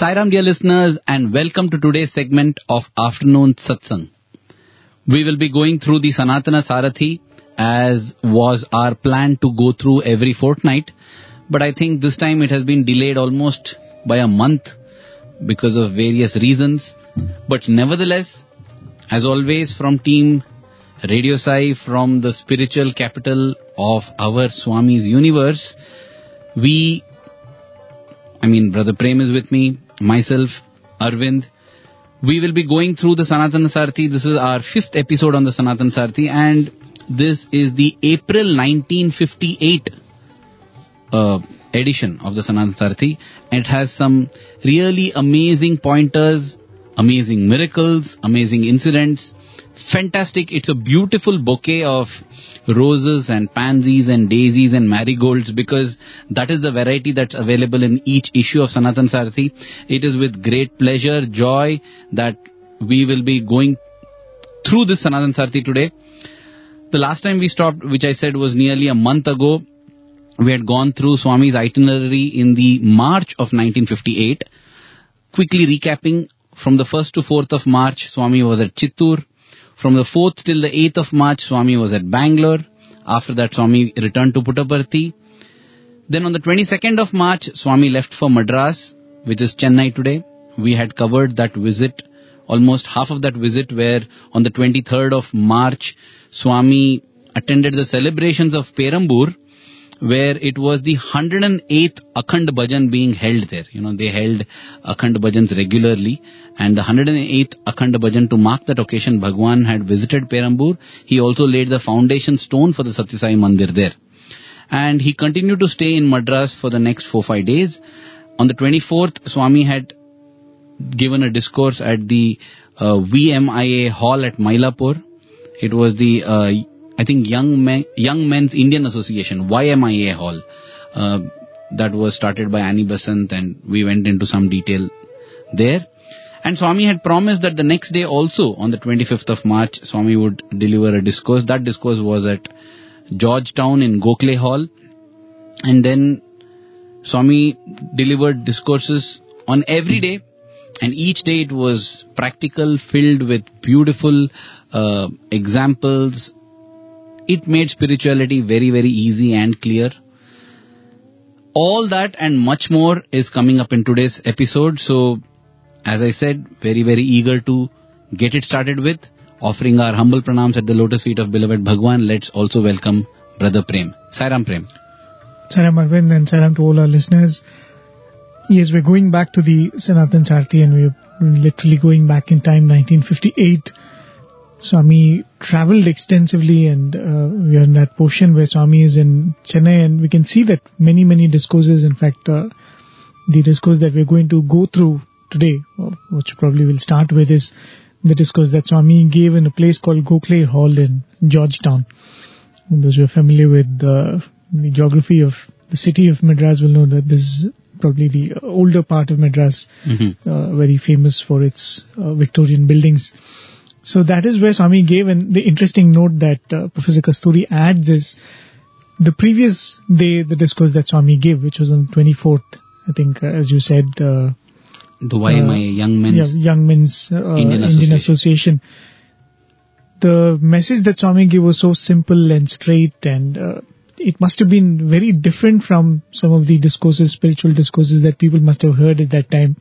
Sairam, dear listeners, and welcome to today's segment of Afternoon Satsang. We will be going through the Sanatana Sarathi as was our plan to go through every fortnight, but I think this time it has been delayed almost by a month because of various reasons. But nevertheless, as always from Team Radio Sai, from the spiritual capital of our Swami's universe, Brother Prem is with me, myself, Arvind. We will be going through the Sanatana Sarathi. This is our 5th episode on the Sanatana Sarathi, and this is the April 1958 edition of the Sanatana Sarathi. It has some really amazing pointers, amazing miracles, amazing incidents. Fantastic. It's a beautiful bouquet of roses and pansies and daisies and marigolds, because that is the variety that's available in each issue of Sanatana Sarathi. It is with great pleasure, joy that we will be going through this Sanatana Sarathi today. The last time we stopped, which I said was nearly a month ago, we had gone through Swami's itinerary in the March of 1958. Quickly recapping, from the 1st to 4th of March, Swami was at Chittoor. From the 4th till the 8th of March, Swami was at Bangalore. After that, Swami returned to Puttaparthi. Then on the 22nd of March, Swami left for Madras, which is Chennai today. We had covered that visit, almost half of that visit, where on the 23rd of March, Swami attended the celebrations of Perambur, where it was the 108th Akhand Bhajan being held there. They held Akhand Bhajans regularly, and the 108th Akhand Bhajan, to mark that occasion, Bhagwan had visited Perambur. He also laid the foundation stone for the Satya Sai Mandir there. And he continued to stay in Madras for the next 4-5 days. On the 24th, Swami had given a discourse at the VMIA Hall at Mylapore. It was the Young Men's Indian Association, YMIA Hall. That was started by Annie Besant, and we went into some detail there. And Swami had promised that the next day also, on the 25th of March, Swami would deliver a discourse. That discourse was at Georgetown in Gokhale Hall. And then Swami delivered discourses on every day. And each day it was practical, filled with beautiful examples. It made spirituality very, very easy and clear. All that and much more is coming up in today's episode. So, as I said, very, very eager to get it started with. Offering our humble pranams at the lotus feet of beloved Bhagwan. Let's also welcome Brother Prem. Sairam Prem. Sairam Arvind, and Sairam to all our listeners. Yes, we're going back to the Sanatana Sarathi, and we're literally going back in time, 1958. Swami travelled extensively, and we are in that portion where Swami is in Chennai, and we can see that many, many discourses. In fact, the discourse that we're going to go through today, which probably we'll start with, is the discourse that Swami gave in a place called Gokhale Hall in Georgetown. And those who are familiar with the geography of the city of Madras will know that this is probably the older part of Madras, very famous for its Victorian buildings. So that is where Swami gave, and the interesting note that Professor Kasturi adds is the previous day, the discourse that Swami gave, which was on the 24th, I think, as you said. The YMI, Young Men's Indian Association. The message that Swami gave was so simple and straight, and it must have been very different from some of the discourses, spiritual discourses that people must have heard at that time.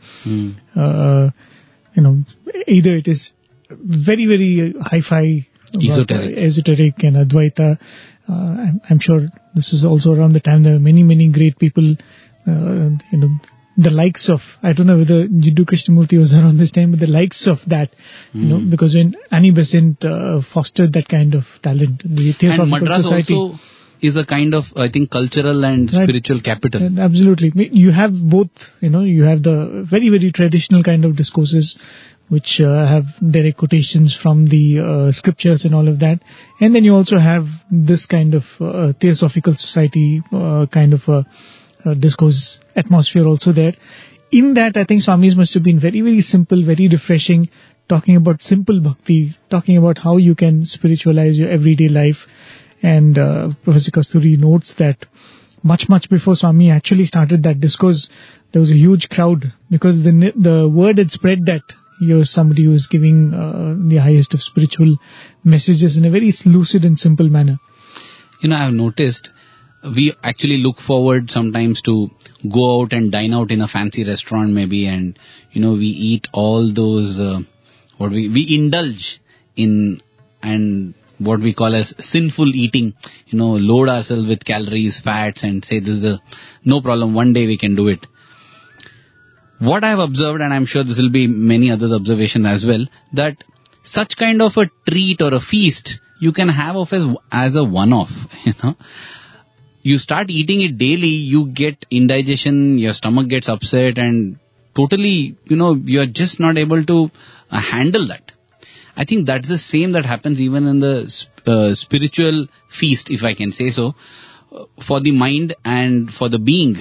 Either it is very, very hi-fi, esoteric and Advaita. I'm sure this was also around the time there were many, many great people, the likes of, I don't know whether Jiddu Krishnamurti was around this time, but the likes of that, because when Annie Besant fostered that kind of talent, the Theosophical and Madras Society also is a kind of, I think, cultural and spiritual capital. Absolutely. You have both, you have the very, very traditional kind of discourses, which have direct quotations from the scriptures and all of that. And then you also have this kind of Theosophical Society kind of discourse atmosphere also there. In that, I think Swamis must have been very, very simple, very refreshing, talking about simple bhakti, talking about how you can spiritualize your everyday life. And Professor Kasturi notes that much before Swami actually started that discourse, there was a huge crowd because the word had spread that you're somebody who is giving the highest of spiritual messages in a very lucid and simple manner. I've noticed we actually look forward sometimes to go out and dine out in a fancy restaurant maybe, and we eat all those we indulge in, and what we call as sinful eating, load ourselves with calories, fats, and say this is no problem, one day we can do it. What I have observed, and I'm sure this will be many others' observations as well, that such kind of a treat or a feast you can have as a one-off. You start eating it daily, you get indigestion, your stomach gets upset, and totally, you're just not able to handle that. I think that's the same that happens even in the spiritual feast, if I can say so, for the mind and for the being.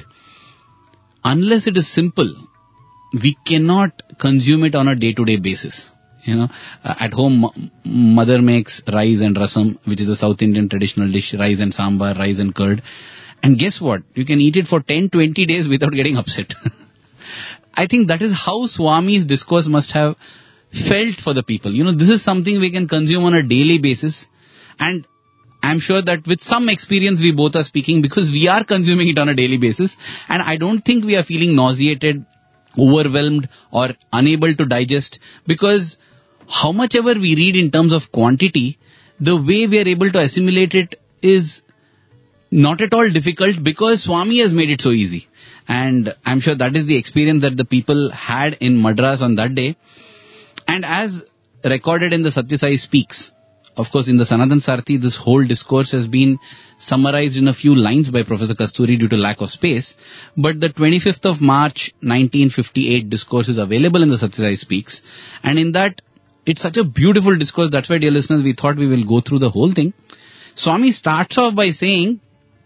Unless it is simple, we cannot consume it on a day-to-day basis. At home, mother makes rice and rasam, which is a South Indian traditional dish, rice and sambar, rice and curd. And guess what? You can eat it for 10-20 days without getting upset. I think that is how Swami's discourse must have felt for the people. This is something we can consume on a daily basis. And I'm sure that with some experience we both are speaking because we are consuming it on a daily basis. And I don't think we are feeling nauseated, overwhelmed, or unable to digest, because how much ever we read in terms of quantity, the way we are able to assimilate it is not at all difficult because Swami has made it so easy. And I'm sure that is the experience that the people had in Madras on that day. And as recorded in the Satya Sai Speaks, of course in the Sanatan Sarthi, this whole discourse has been summarized in a few lines by Professor Kasturi due to lack of space. But the 25th of March 1958 discourse is available in the Satya Sai Speaks. And in that, it's such a beautiful discourse. That's why, dear listeners, we thought we will go through the whole thing. Swami starts off by saying,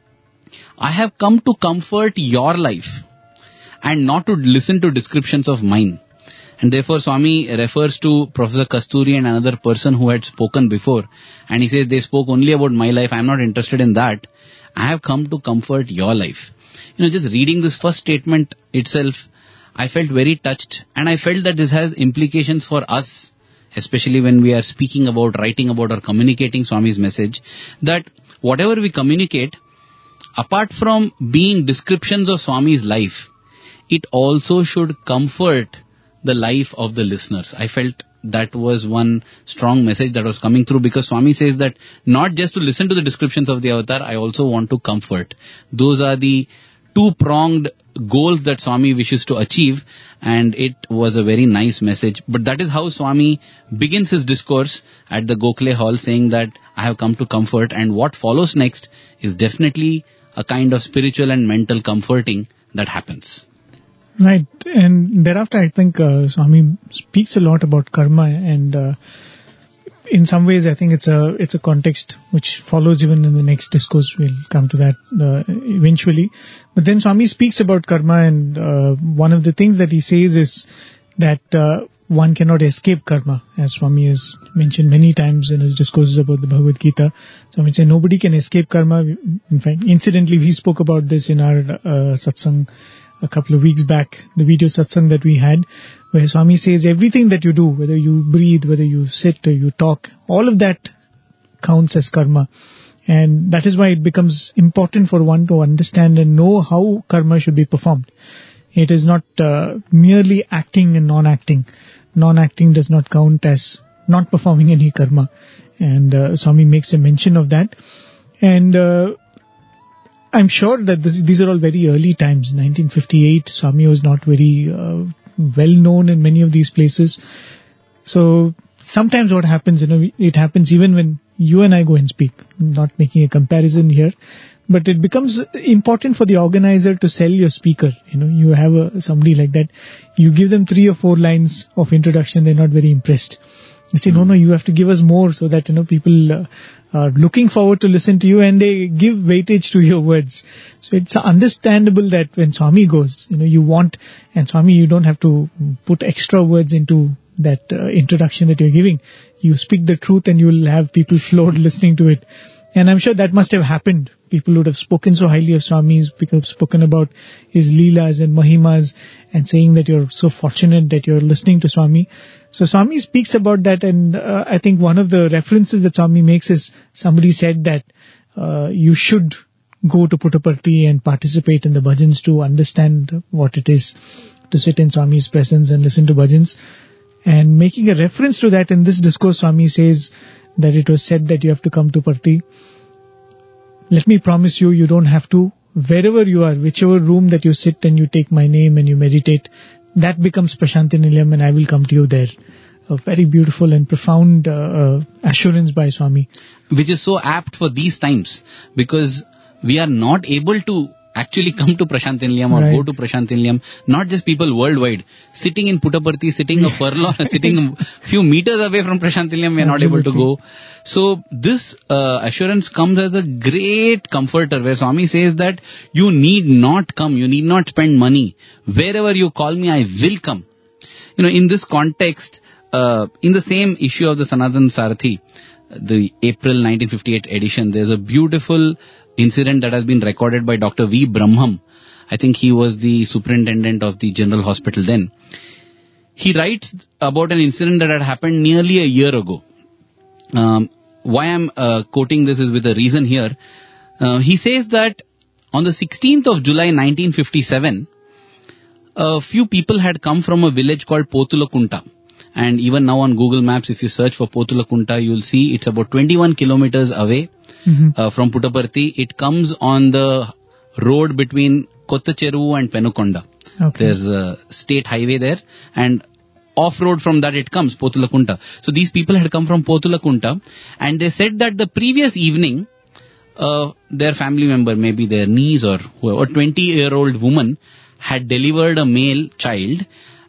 I have come to comfort your life and not to listen to descriptions of mine. And therefore Swami refers to Professor Kasturi and another person who had spoken before. And he says, they spoke only about my life. I am not interested in that. I have come to comfort your life. Just reading this first statement itself, I felt very touched. And I felt that this has implications for us, especially when we are speaking about, writing about, or communicating Swami's message, that whatever we communicate, apart from being descriptions of Swami's life, it also should comfort the life of the listeners. I felt that was one strong message that was coming through, because Swami says that not just to listen to the descriptions of the avatar, I also want to comfort. Those are the two-pronged goals that Swami wishes to achieve, and it was a very nice message. But that is how Swami begins his discourse at the Gokhale Hall, saying that I have come to comfort, and what follows next is definitely a kind of spiritual and mental comforting that happens. Right, and thereafter I think Swami speaks a lot about karma, and in some ways I think it's a context which follows even in the next discourse. We'll come to that eventually. But then Swami speaks about karma, and one of the things that he says is that one cannot escape karma, as Swami has mentioned many times in his discourses about the Bhagavad Gita. Swami said nobody can escape karma. In fact, incidentally, we spoke about this in our satsang a couple of weeks back, the video satsang that we had, where Swami says everything that you do, whether you breathe, whether you sit or you talk, all of that counts as karma. And that is why it becomes important for one to understand and know how karma should be performed. It is not merely acting and non-acting. Non-acting does not count as not performing any karma. And Swami makes a mention of that. And I'm sure that these are all very early times. 1958, Swami was not very well known in many of these places. So sometimes what happens, it happens even when you and I go and speak. Not making a comparison here, but it becomes important for the organizer to sell your speaker. You have somebody like that. You give them 3 or 4 lines of introduction, they're not very impressed. You say, no, you have to give us more so that, people are looking forward to listen to you and they give weightage to your words. So it's understandable that when Swami goes, you want, and Swami, you don't have to put extra words into that introduction that you're giving. You speak the truth and you'll have people floored listening to it. And I'm sure that must have happened people would have spoken so highly of Swami, spoken about his Leelas and Mahimas, and saying that you're so fortunate that you're listening to Swami. So Swami speaks about that, and I think one of the references that Swami makes is somebody said that you should go to Puttaparthi and participate in the bhajans to understand what it is to sit in Swami's presence and listen to bhajans. And making a reference to that in this discourse, Swami says that it was said that you have to come to Parthi. Let me promise you, you don't have to. Wherever you are, whichever room that you sit and you take my name and you meditate, that becomes Prashanti Nilayam, and I will come to you there. A very beautiful and profound assurance by Swami. Which is so apt for these times, because we are not able to actually come to Prashanti Nilayam or go to Prashanti Nilayam. Not just people worldwide. Sitting in Puttaparthi, sitting a furlong, sitting a few meters away from Prashanti Nilayam, we are not able to go. So this assurance comes as a great comforter, where Swami says that you need not come, you need not spend money. Wherever you call me, I will come. In this context, in the same issue of the Sanatana Sarathi, the April 1958 edition, there's a beautiful incident that has been recorded by Dr. V. Brahmam. I think he was the superintendent of the general hospital then. He writes about an incident that had happened nearly a year ago. Why I'm quoting this is with a reason here. He says that on the 16th of July 1957, a few people had come from a village called Potulakunta. And even now on Google Maps, if you search for Potulakunta, you'll see it's about 21 kilometers away from Puttaparthi. It comes on the road between Kottacheru and Penukonda. Okay. There's a state highway there, and off-road from that it comes, Potulakunta. So these people had come from Potulakunta, and they said that the previous evening, their family member, maybe their niece or whoever, a 20-year-old woman, had delivered a male child,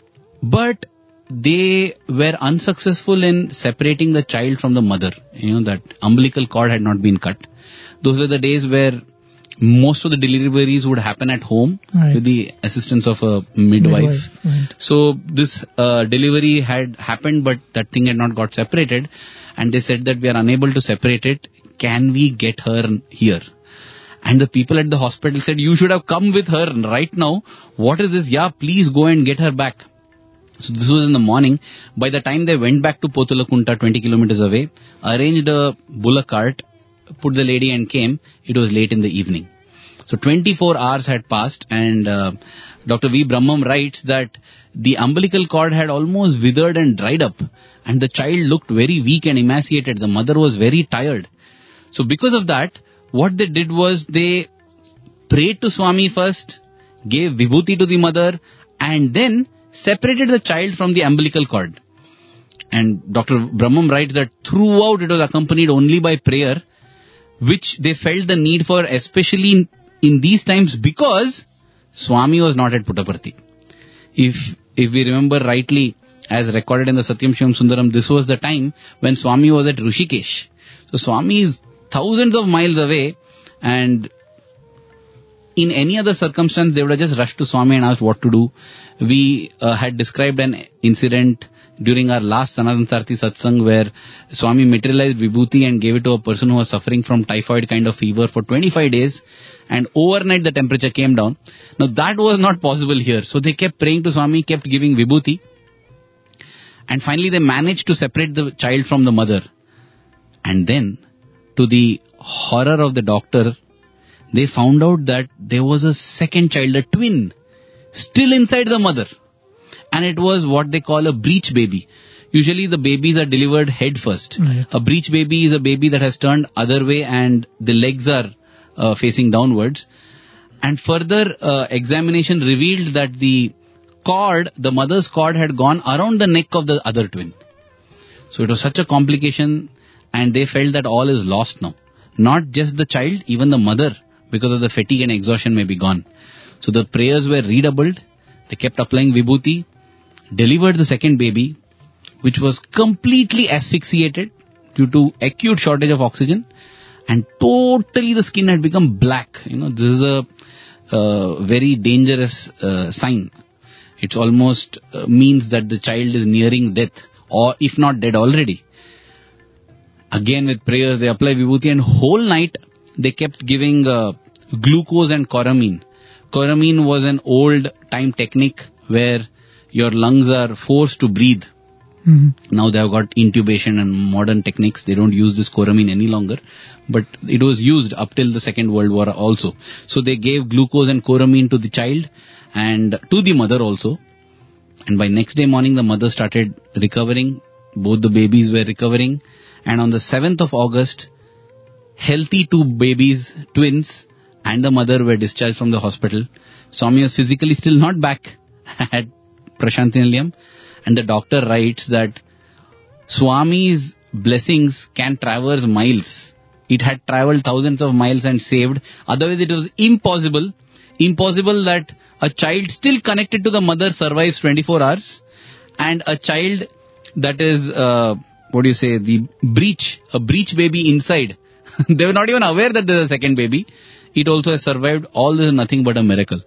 but they were unsuccessful in separating the child from the mother. That umbilical cord had not been cut. Those were the days where most of the deliveries would happen at home with the assistance of a midwife. Right. So this delivery had happened, but that thing had not got separated. And they said that we are unable to separate it. Can we get her here? And the people at the hospital said, you should have come with her right now. What is this? Yeah, please go and get her back. So this was in the morning. By the time they went back to Potulakunta, 20 kilometers away, arranged a bullock cart, put the lady and came, it was late in the evening. So 24 hours had passed, and Dr. V. Brahmam writes that the umbilical cord had almost withered and dried up, and the child looked very weak and emaciated. The mother was very tired. So because of that, what they did was they prayed to Swami first, gave vibhuti to the mother, and then separated the child from the umbilical cord. And Dr. Brahmam writes that throughout it was accompanied only by prayer, which they felt the need for, especially in these times, because Swami was not at Puttaparthi. If we remember rightly, as recorded in the Satyam Shivam Sundaram, this was the time when Swami was at Rishikesh. So Swami is thousands of miles away, and in any other circumstance, they would have just rushed to Swami and asked what to do. We had described an incident during our last Sanatana Sarathi Satsang where Swami materialized vibhuti and gave it to a person who was suffering from typhoid kind of fever for 25 days, and overnight the temperature came down. Now that was not possible here. So they kept praying to Swami, kept giving vibhuti, and finally they managed to separate the child from the mother. And then, to the horror of the doctor, they found out that there was a second child, a twin, still inside the mother. And it was what they call a breech baby. Usually the babies are delivered head first. Right. A breech baby is a baby that has turned other way and the legs are facing downwards. And further examination revealed that the mother's cord had gone around the neck of the other twin. So it was such a complication, and they felt that all is lost now. Not just the child, even the mother, because of the fatigue and exhaustion, may be gone. So the prayers were redoubled. They kept applying vibhuti, delivered the second baby, which was completely asphyxiated due to acute shortage of oxygen, and totally the skin had become black. This is a very dangerous sign. It almost means that the child is nearing death, or if not dead already. Again with prayers, they apply vibhuti, and whole night they kept giving glucose and choramine. Choramine was an old time technique where your lungs are forced to breathe. Now they have got intubation and modern techniques. They don't use this choramine any longer. But it was used up till the Second World War also. So they gave glucose and choramine to the child and to the mother also. And by next day morning, the mother started recovering. Both the babies were recovering. And on the 7th of August, healthy two babies, twins, and the mother were discharged from the hospital. Swami was physically still not back at Prasanthi Nilayam. And the doctor writes that Swami's blessings can traverse miles. It had travelled thousands of miles and saved. Otherwise it was impossible that a child still connected to the mother survives 24 hours. And a child that is, a breech baby inside. They were not even aware that there is a second baby. It also has survived. All this is nothing but a miracle.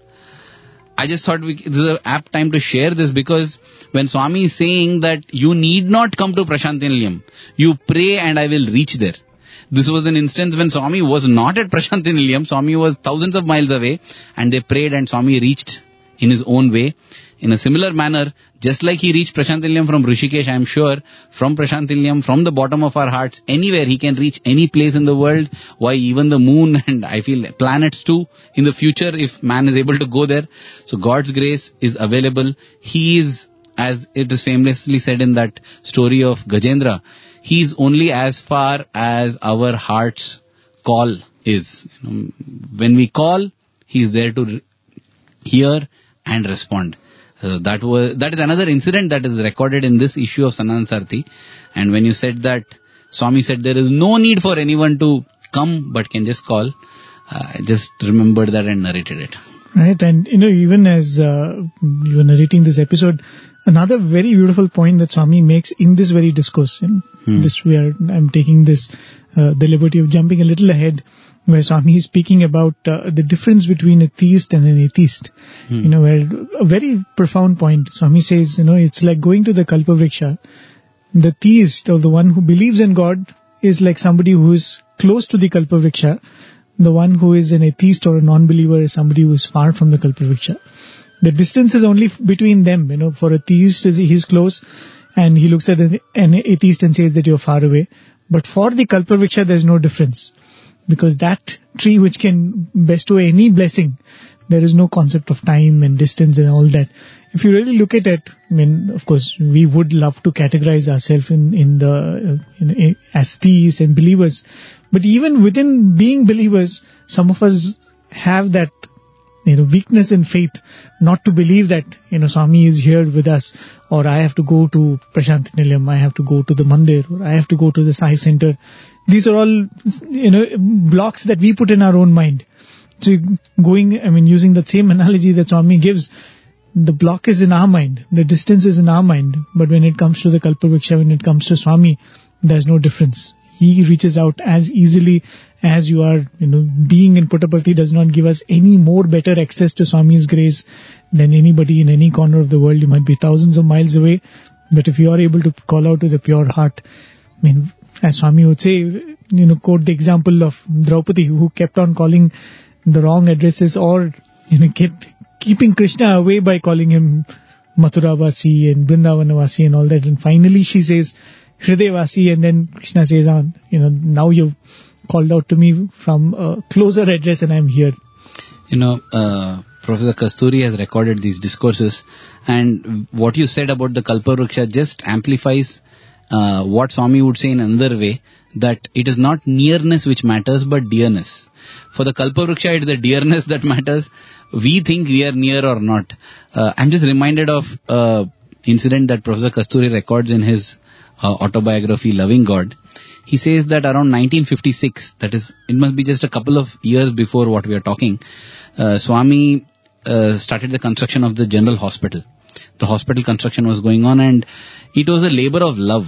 I just thought this is an apt time to share this, because when Swami is saying that you need not come to Prasanthi Nilayam, you pray and I will reach there. This was an instance when Swami was not at Prasanthi Nilayam. Swami was thousands of miles away and they prayed and Swami reached in his own way. In a similar manner, just like he reached Prasanthi Nilayam from Rishikesh, I am sure from Prasanthi Nilayam, from the bottom of our hearts, anywhere he can reach any place in the world. Why, even the moon and I feel planets too in the future if man is able to go there. So God's grace is available. He is, as it is famously said in that story of Gajendra, he is only as far as our heart's call is. When we call, he is there to hear and respond. That is another incident that is recorded in this issue of Sanatana Sarthi. And when you said that, Swami said there is no need for anyone to come but can just call. I just remembered that and narrated it. Right, and even as you were narrating this episode, another very beautiful point that Swami makes in this very discourse, I'm taking this the liberty of jumping a little ahead, where Swami is speaking about the difference between a theist and an atheist. Where a very profound point. Swami says, it's like going to the Kalpavriksha. The theist, or the one who believes in God, is like somebody who is close to the Kalpavriksha. The one who is an atheist or a non-believer is somebody who is far from the Kalpavriksha. The distance is only between them. For a theist, he's close and he looks at an atheist and says that you're far away. But for the Kalpavriksha, there's no difference. Because that tree which can bestow any blessing, there is no concept of time and distance and all that. If you really look at it, of course, we would love to categorize ourselves as theists and believers. But even within being believers, some of us have that weakness in faith, not to believe that Swami is here with us, or I have to go to Prasanthi Nilayam, I have to go to the mandir, or I have to go to the Sai Center. These are all blocks that we put in our own mind. So using the same analogy that Swami gives, the block is in our mind, the distance is in our mind. But when it comes to the Kalpavriksha, when it comes to Swami, there's no difference. He reaches out as easily as you are. Being in Puttaparthi does not give us any more better access to Swami's grace than anybody in any corner of the world. You might be thousands of miles away, but if you are able to call out to the pure heart, as Swami would say, quote the example of Draupadi, who kept on calling the wrong addresses, or kept keeping Krishna away by calling him Mathuravasi and Vrindavanavasi and all that. And finally she says Hridayavasi, and then Krishna says, now you've called out to me from a closer address and I'm here. Professor Kasturi has recorded these discourses, and what you said about the Kalpavriksha just amplifies what Swami would say in another way, that it is not nearness which matters but dearness. For the Kalpavriksha, it is the dearness that matters. We think we are near or not. I'm just reminded of an incident that Professor Kasturi records in his autobiography, Loving God. He says that around 1956, that is, it must be just a couple of years before what we are talking, Swami started the construction of the General Hospital. The hospital construction was going on, and it was a labor of love.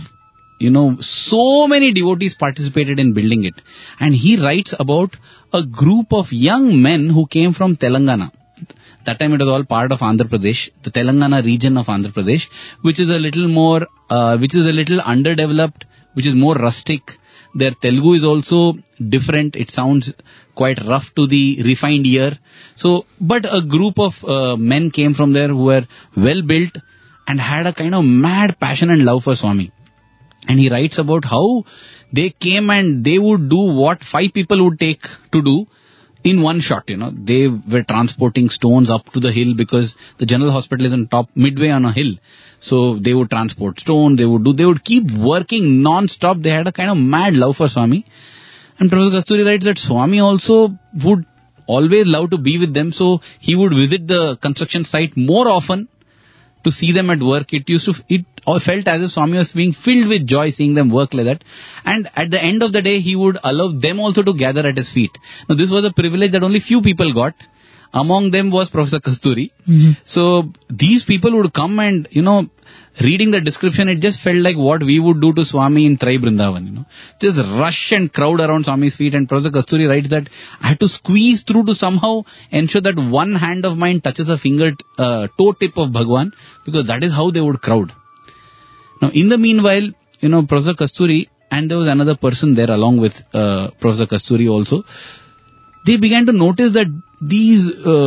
So many devotees participated in building it. And he writes about a group of young men who came from Telangana. That time it was all part of Andhra Pradesh, the Telangana region of Andhra Pradesh, which is a little underdeveloped, which is more rustic. Their Telugu is also different. It sounds quite rough to the refined ear. So, but a group of men came from there who were well built and had a kind of mad passion and love for Swami. And he writes about how they came and they would do what 5 people would take to do in one shot. They were transporting stones up to the hill because the general hospital is on top, midway on a hill. So they would transport stones, they would keep working non-stop. They had a kind of mad love for Swami. And Professor Kasturi writes that Swami also would always love to be with them. So he would visit the construction site more often to see them at work. It felt as if Swami was being filled with joy seeing them work like that. And at the end of the day, he would allow them also to gather at his feet. Now, this was a privilege that only few people got. Among them was Professor Kasturi. Mm-hmm. So, these people would come and, reading the description, it just felt like what we would do to Swami in Trai Vrindavan, Just rush and crowd around Swami's feet. And Professor Kasturi writes that I had to squeeze through to somehow ensure that one hand of mine touches a toe tip of Bhagwan, because that is how they would crowd. Now, in the meanwhile, Professor Kasturi, and there was another person there along with Professor Kasturi also, they began to notice that these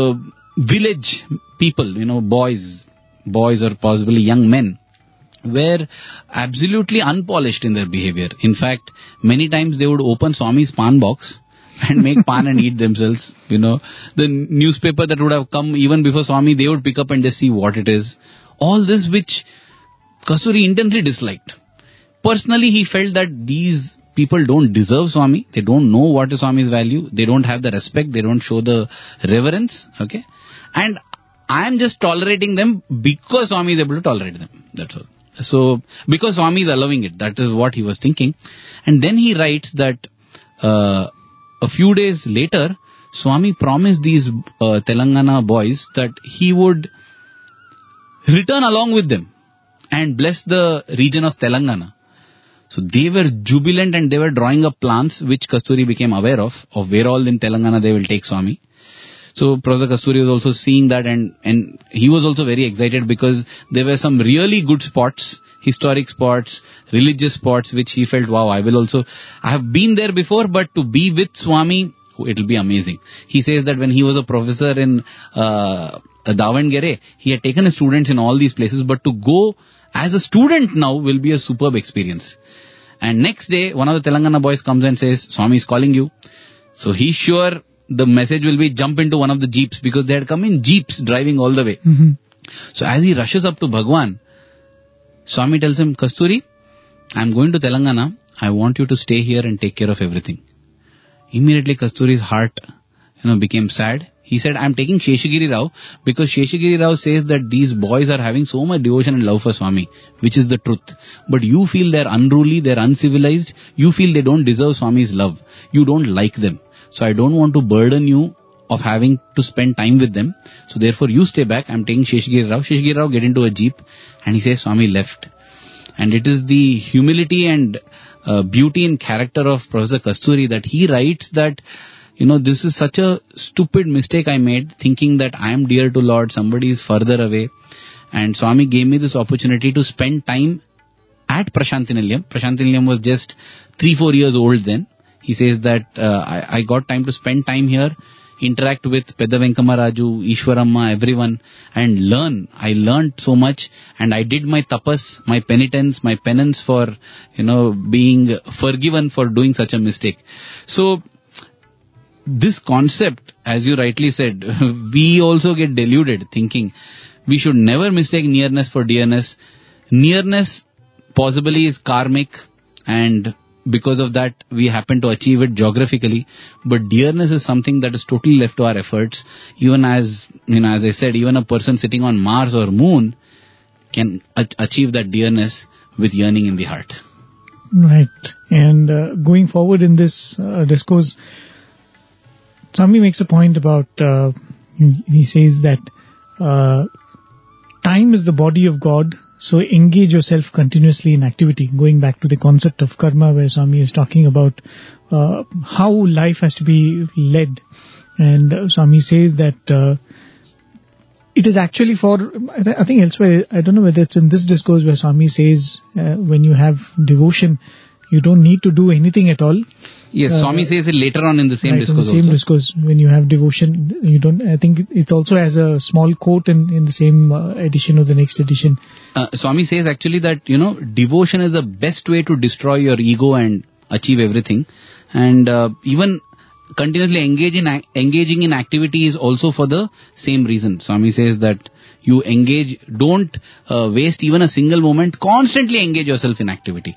village people, boys or possibly young men, were absolutely unpolished in their behavior. In fact, many times they would open Swami's pan box and make pan and eat themselves. The newspaper that would have come even before Swami, they would pick up and just see what it is. All this which Kasturi intensely disliked. Personally, he felt that these people don't deserve Swami. They don't know what is Swami's value. They don't have the respect. They don't show the reverence. Okay. And I am just tolerating them because Swami is able to tolerate them. That's all. So, because Swami is allowing it. That is what he was thinking. And then he writes that a few days later, Swami promised these Telangana boys that he would return along with them and bless the region of Telangana. So they were jubilant and they were drawing up plans which Kasturi became aware of where all in Telangana they will take Swami. So Professor Kasturi was also seeing that and he was also very excited because there were some really good spots, historic spots, religious spots which he felt, wow, I have been there before, but to be with Swami, it will be amazing. He says that when he was a professor in Davangere, he had taken his students in all these places, but to go as a student now will be a superb experience. And next day, one of the Telangana boys comes and says, Swami is calling you. So he's sure the message will be jump into one of the jeeps because they had come in jeeps driving all the way. Mm-hmm. So as he rushes up to Bhagwan, Swami tells him, Kasturi, I'm going to Telangana. I want you to stay here and take care of everything. Immediately Kasturi's heart, became sad. He said, I'm taking Sheshagiri Rao because Sheshagiri Rao says that these boys are having so much devotion and love for Swami, which is the truth. But you feel they're unruly, they're uncivilized. You feel they don't deserve Swami's love. You don't like them. So I don't want to burden you of having to spend time with them. So therefore you stay back. I'm taking Sheshagiri Rao. Sheshagiri Rao get into a jeep and he says Swami left. And it is the humility and beauty and character of Professor Kasturi that he writes that this is such a stupid mistake I made, thinking that I am dear to Lord, somebody is further away. And Swami gave me this opportunity to spend time at Prashantinilayam. Prashantinilayam was just 3-4 years old then. He says that I got time to spend time here, interact with Pedda Venkamaraju, Ishwaramma, everyone, and learn. I learned so much, and I did my tapas, my penitence, my penance for, being forgiven for doing such a mistake. So, this concept, as you rightly said, we also get deluded thinking we should never mistake nearness for dearness. Nearness possibly is karmic and because of that we happen to achieve it geographically, but dearness is something that is totally left to our efforts. Even as I said, even a person sitting on Mars or Moon can achieve that dearness with yearning in the heart. Right. And going forward in this discourse, Swami makes a point about, he says that time is the body of God, so engage yourself continuously in activity. Going back to the concept of karma where Swami is talking about how life has to be led. And Swami says that it is actually for, I think elsewhere, I don't know whether it's in this discourse where Swami says when you have devotion, You don't need to do anything at all. Yes, Swami says it later on in the same Right, discourse in the same also. discourse, when you have devotion, you don't. I think it's also as a small quote in the same edition or the next edition. Swami says actually that, devotion is the best way to destroy your ego and achieve everything. And even continuously engaging in activity is also for the same reason. Swami says that you engage, don't waste even a single moment, constantly engage yourself in activity.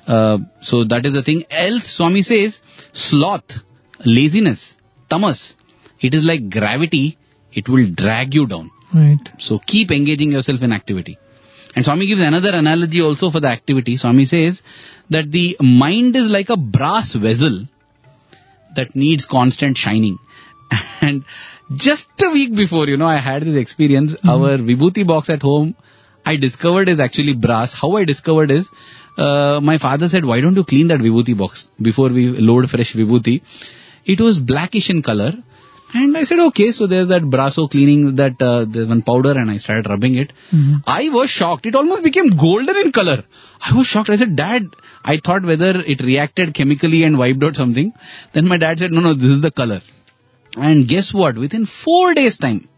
So that is the thing. Else, Swami says, sloth, laziness, tamas, it is like gravity, it will drag you down. Right. So keep engaging yourself in activity. And Swami gives another analogy also for the activity. Swami says that the mind is like a brass vessel that needs constant shining. And just a week before, I had this experience, our Vibhuti box at home, I discovered is actually brass. How I discovered is, my father said, why don't you clean that Vibhuti box before we load fresh Vibhuti? It was blackish in color. And I said, okay, so there's that Brasso cleaning, that the one powder, and I started rubbing it. I was shocked. It almost became golden in color. I was shocked. I said, Dad, I thought whether it reacted chemically and wiped out something. Then my dad said, no, this is the color. And guess what? Within 4 days time,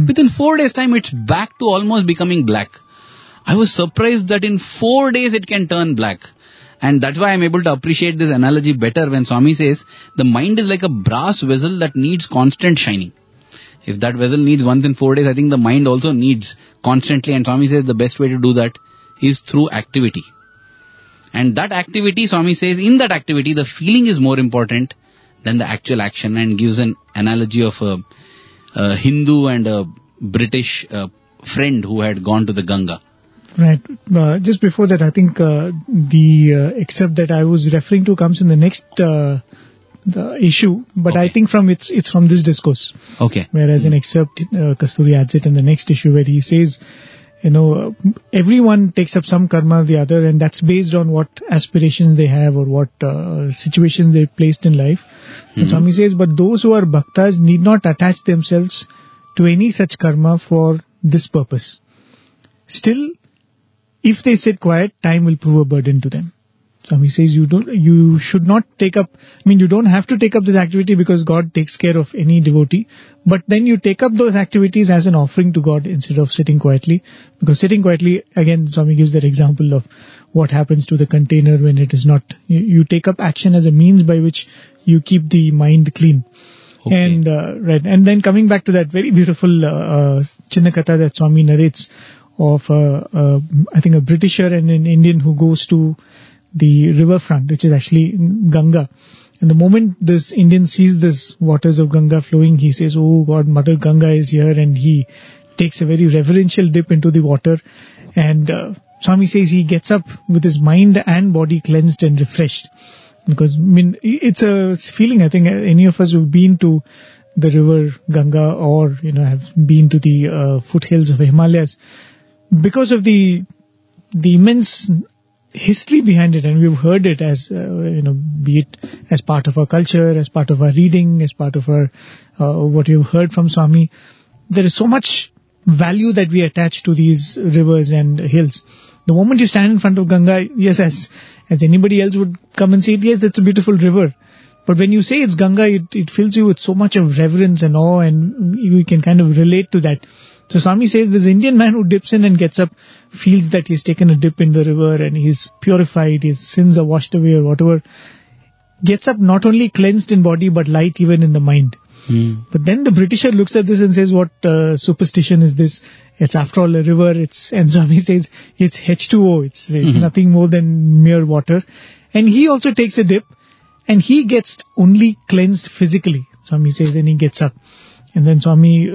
it's back to almost becoming black. I was surprised that in 4 days it can turn black. And that's why I'm able to appreciate this analogy better when Swami says, the mind is like a brass vessel that needs constant shining. If that vessel needs once in 4 days, I think the mind also needs constantly. And Swami says the best way to do that is through activity. And that activity, Swami says, in that activity, the feeling is more important than the actual action, and gives an analogy of a Hindu and a British friend who had gone to the Ganga. Right. Just before that, I think the excerpt that I was referring to comes in the next the issue, but okay. I think it's from this discourse. Okay. Whereas an excerpt, Kasturi adds it in the next issue where he says, everyone takes up some karma or the other, and that's based on what aspirations they have or what situations they've placed in life. And Swami says, but those who are bhaktas need not attach themselves to any such karma for this purpose. Still, if they sit quiet, time will prove a burden to them. Swami says you should not take up, you don't have to take up this activity because God takes care of any devotee, but then you take up those activities as an offering to God instead of sitting quietly. Because sitting quietly, again, Swami gives that example of what happens to the container when it is not, you take up action as a means by which you keep the mind clean. Okay. And right, and then coming back to that very beautiful Chinnakatha that Swami narrates of I think a Britisher and an Indian who goes to the riverfront, which is actually Ganga. And the moment this Indian sees this waters of Ganga flowing, he says, oh God, Mother Ganga is here, and he takes a very reverential dip into the water. And Swami says he gets up with his mind and body cleansed and refreshed. Because, it's a feeling, I think any of us who've been to the river Ganga or, have been to the foothills of Himalayas, because of the immense history behind it, and we've heard it as be it as part of our culture, as part of our reading, as part of our what you've heard from Swami, there is so much value that we attach to these rivers and hills. The moment you stand in front of Ganga, yes, as anybody else would come and say it, yes, it's a beautiful river. But when you say it's Ganga, it fills you with so much of reverence and awe, and you can kind of relate to that. So Swami says this Indian man who dips in and gets up feels that he's taken a dip in the river and he's purified, his sins are washed away or whatever, gets up not only cleansed in body but light even in the mind. But then the Britisher looks at this and says, what superstition is this? It's after all a river. And Swami says it's H2O. It's nothing more than mere water. And he also takes a dip and he gets only cleansed physically. Swami says, and he gets up. And then Swami,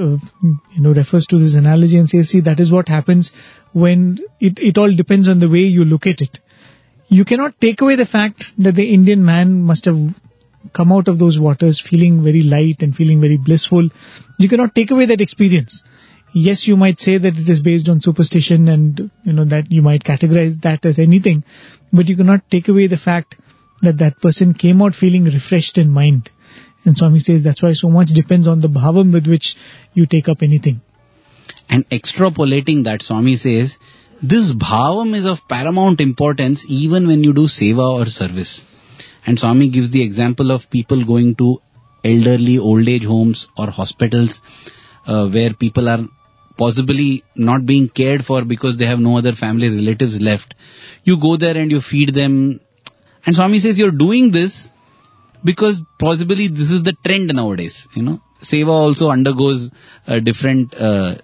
refers to this analogy and says, see, that is what happens when it all depends on the way you look at it. You cannot take away the fact that the Indian man must have come out of those waters feeling very light and feeling very blissful. You cannot take away that experience. Yes, you might say that it is based on superstition and, that you might categorize that as anything, but you cannot take away the fact that that person came out feeling refreshed in mind. And Swami says that's why so much depends on the bhavam with which you take up anything. And extrapolating that, Swami says, This bhavam is of paramount importance even when you do seva or service. And Swami gives the example of people going to elderly old age homes or hospitals where people are possibly not being cared for because they have no other family relatives left. You go there and you feed them. And Swami says you're doing this because possibly this is the trend nowadays. Seva also undergoes different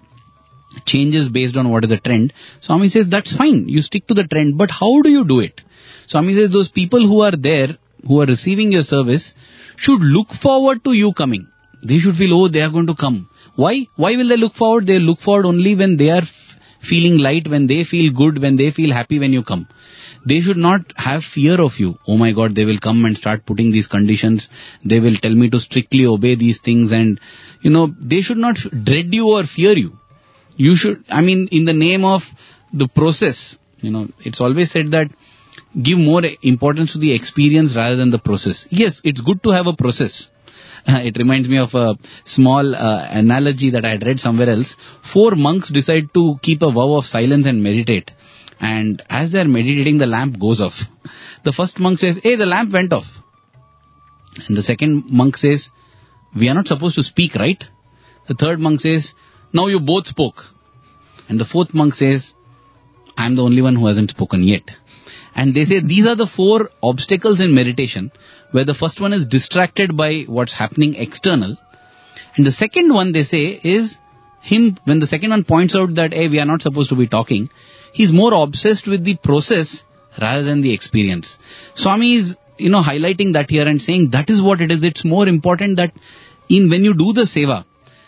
changes based on what is the trend. Swami says that's fine. You stick to the trend. But how do you do it? Swami says those people who are there, who are receiving your service, should look forward to you coming. They should feel, oh, they are going to come. Why? Why will they look forward? They look forward only when they are feeling light, when they feel good, when they feel happy when you come. They should not have fear of you. Oh my God, they will come and start putting these conditions. They will tell me to strictly obey these things, and, they should not dread you or fear you. You should, in the name of the process, it's always said that give more importance to the experience rather than the process. Yes, it's good to have a process. It reminds me of a small analogy that I had read somewhere else. 4 monks decide to keep a vow of silence and meditate. And as they are meditating, the lamp goes off. The first monk says, hey, the lamp went off. And the second monk says, we are not supposed to speak, right? The third monk says, now you both spoke. And the fourth monk says, I am the only one who hasn't spoken yet. And they say these are the 4 obstacles in meditation, where the first one is distracted by what's happening external. And the second one, they say, is when the second one points out that, hey, we are not supposed to be talking, he's more obsessed with the process rather than the experience. Swami is, highlighting that here and saying that is what it is. It's more important that when you do the seva,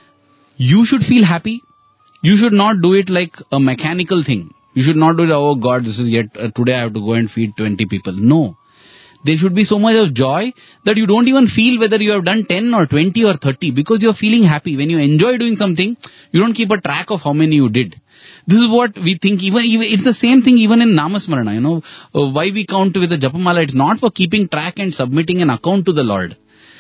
you should feel happy. You should not do it like a mechanical thing. You should not do it, oh God, this is today I have to go and feed 20 people. No. There should be so much of joy that you don't even feel whether you have done 10 or 20 or 30 because you're feeling happy. When you enjoy doing something, you don't keep a track of how many you did. This is what we think, even it's the same thing even in Namasmarana, why we count with the Japamala, it's not for keeping track and submitting an account to the Lord.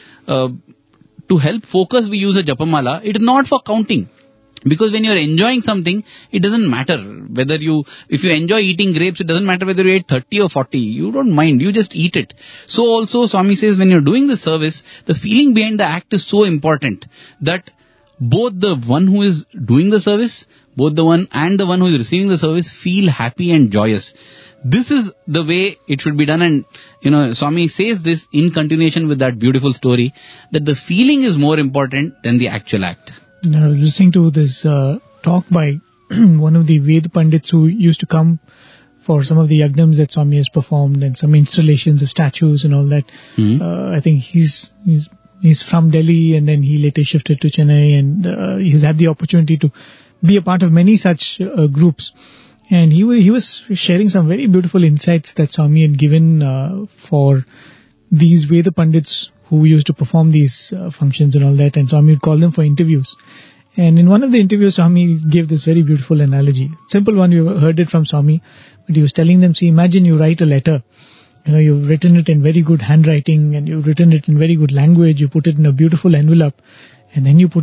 To help focus, we use a Japamala, it is not for counting. Because when you are enjoying something, it doesn't matter whether if you enjoy eating grapes, it doesn't matter whether you ate 30 or 40. You don't mind, you just eat it. So also Swami says when you're doing the service, the feeling behind the act is so important that both the one who is doing the service, both the one and the one who is receiving the service feel happy and joyous. This is the way it should be done, and Swami says this in continuation with that beautiful story, that the feeling is more important than the actual act. Now, listening to this talk by one of the Ved Pandits who used to come for some of the yagnams that Swami has performed and some installations of statues and all that. I think he's from Delhi and then he later shifted to Chennai, and he's had the opportunity to be a part of many such groups. And he was sharing some very beautiful insights that Swami had given for these Veda Pandits who used to perform these functions and all that, and Swami would call them for interviews. And in one of the interviews, Swami gave this very beautiful analogy. Simple one, you heard it from Swami, but he was telling them, see, imagine you write a letter. You've written it in very good handwriting, and you've written it in very good language, you put it in a beautiful envelope, and then you put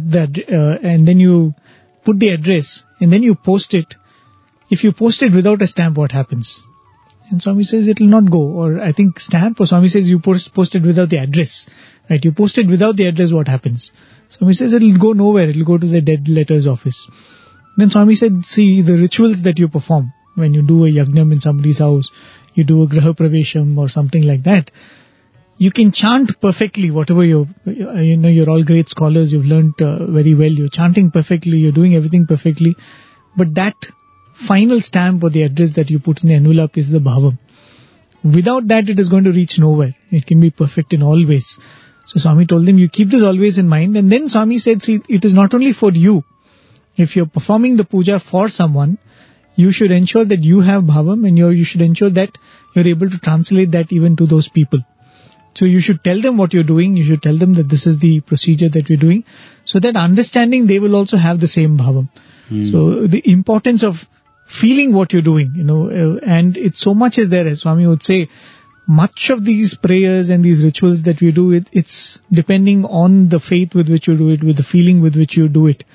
the address, and then you post it. If you post it without a stamp, what happens? And Swami says it will not go. Or I think stamp, or Swami says you post it without the address. Right? You post it without the address, what happens? Swami says it will go nowhere. It will go to the dead letters office. Then Swami said, see, the rituals that you perform, when you do a yagnam in somebody's house, you do a graha pravesham or something like that, you can chant perfectly whatever you're all great scholars, you've learnt very well, you're chanting perfectly, you're doing everything perfectly, but that final stamp or the address that you put in the envelope is the bhavam. Without that, it is going to reach nowhere. It can be perfect in all ways. So Swami told them, you keep this always in mind. And then Swami said, see, it is not only for you. If you're performing the puja for someone, you should ensure that you have bhavam, and you should ensure that you're able to translate that even to those people. So you should tell them what you're doing. You should tell them that this is the procedure that we're doing, so that understanding they will also have the same bhavam. So the importance of feeling what you're doing, and it's so much is there, as Swami would say, much of these prayers and these rituals that we do, it's depending on the faith with which you do it, with the feeling with which you do it.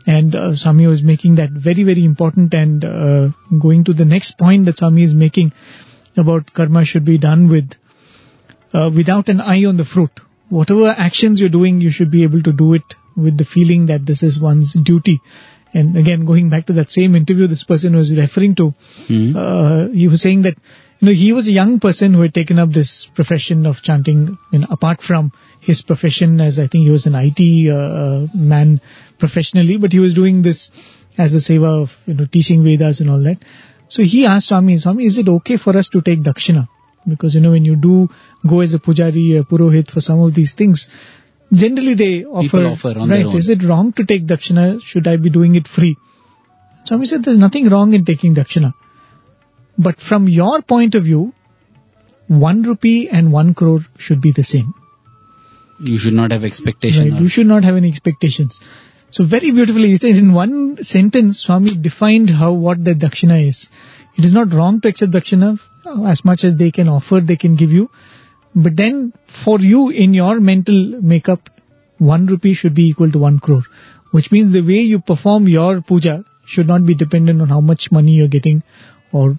And Swami was making that very, very important, and going to the next point that Swami is making about karma should be done with without an eye on the fruit. Whatever actions you're doing, you should be able to do it with the feeling that this is one's duty. And again, going back to that same interview this person was referring to, he was saying that he was a young person who had taken up this profession of chanting, apart from his profession as I think he was an IT man professionally, but he was doing this as a seva of teaching Vedas and all that. So he asked Swami, is it okay for us to take dakshina? Because when you do go as a pujari, a purohit for some of these things, generally they offer on their own. Is it wrong to take dakshina? Should I be doing it free? Swami said there's nothing wrong in taking dakshina. But from your point of view, 1 rupee and 1 crore should be the same. You should not have expectations. Right, you should not have any expectations. So very beautifully, he said in one sentence, Swami defined what the dakshina is. It is not wrong to accept dakshina. As much as they can offer, they can give you. But then for you, in your mental makeup, 1 rupee should be equal to 1 crore. Which means the way you perform your puja should not be dependent on how much money you're getting, or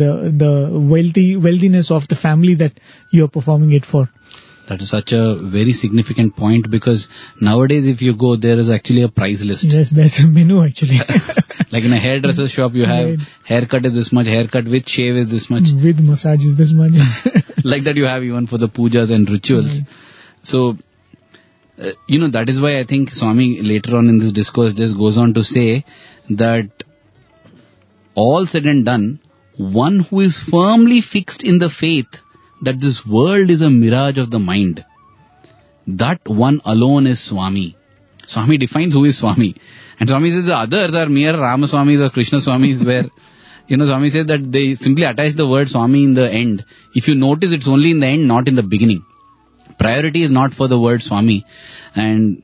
the wealthiness of the family that you're performing it for. That is such a very significant point, because nowadays if you go, there is actually a price list. Yes, there's a menu actually. Like in a hairdresser shop, you have haircut is this much, haircut with shave is this much. With massage is this much. Like that you have even for the pujas and rituals. Right. So, that is why I think Swami later on in this discourse just goes on to say that all said and done, one who is firmly fixed in the faith that this world is a mirage of the mind, that one alone is Swami. Swami defines who is Swami. And Swami says the others are mere Ramaswamis or Krishna Swamis, where, Swami says that they simply attach the word Swami in the end. If you notice, it's only in the end, not in the beginning. Priority is not for the word Swami. And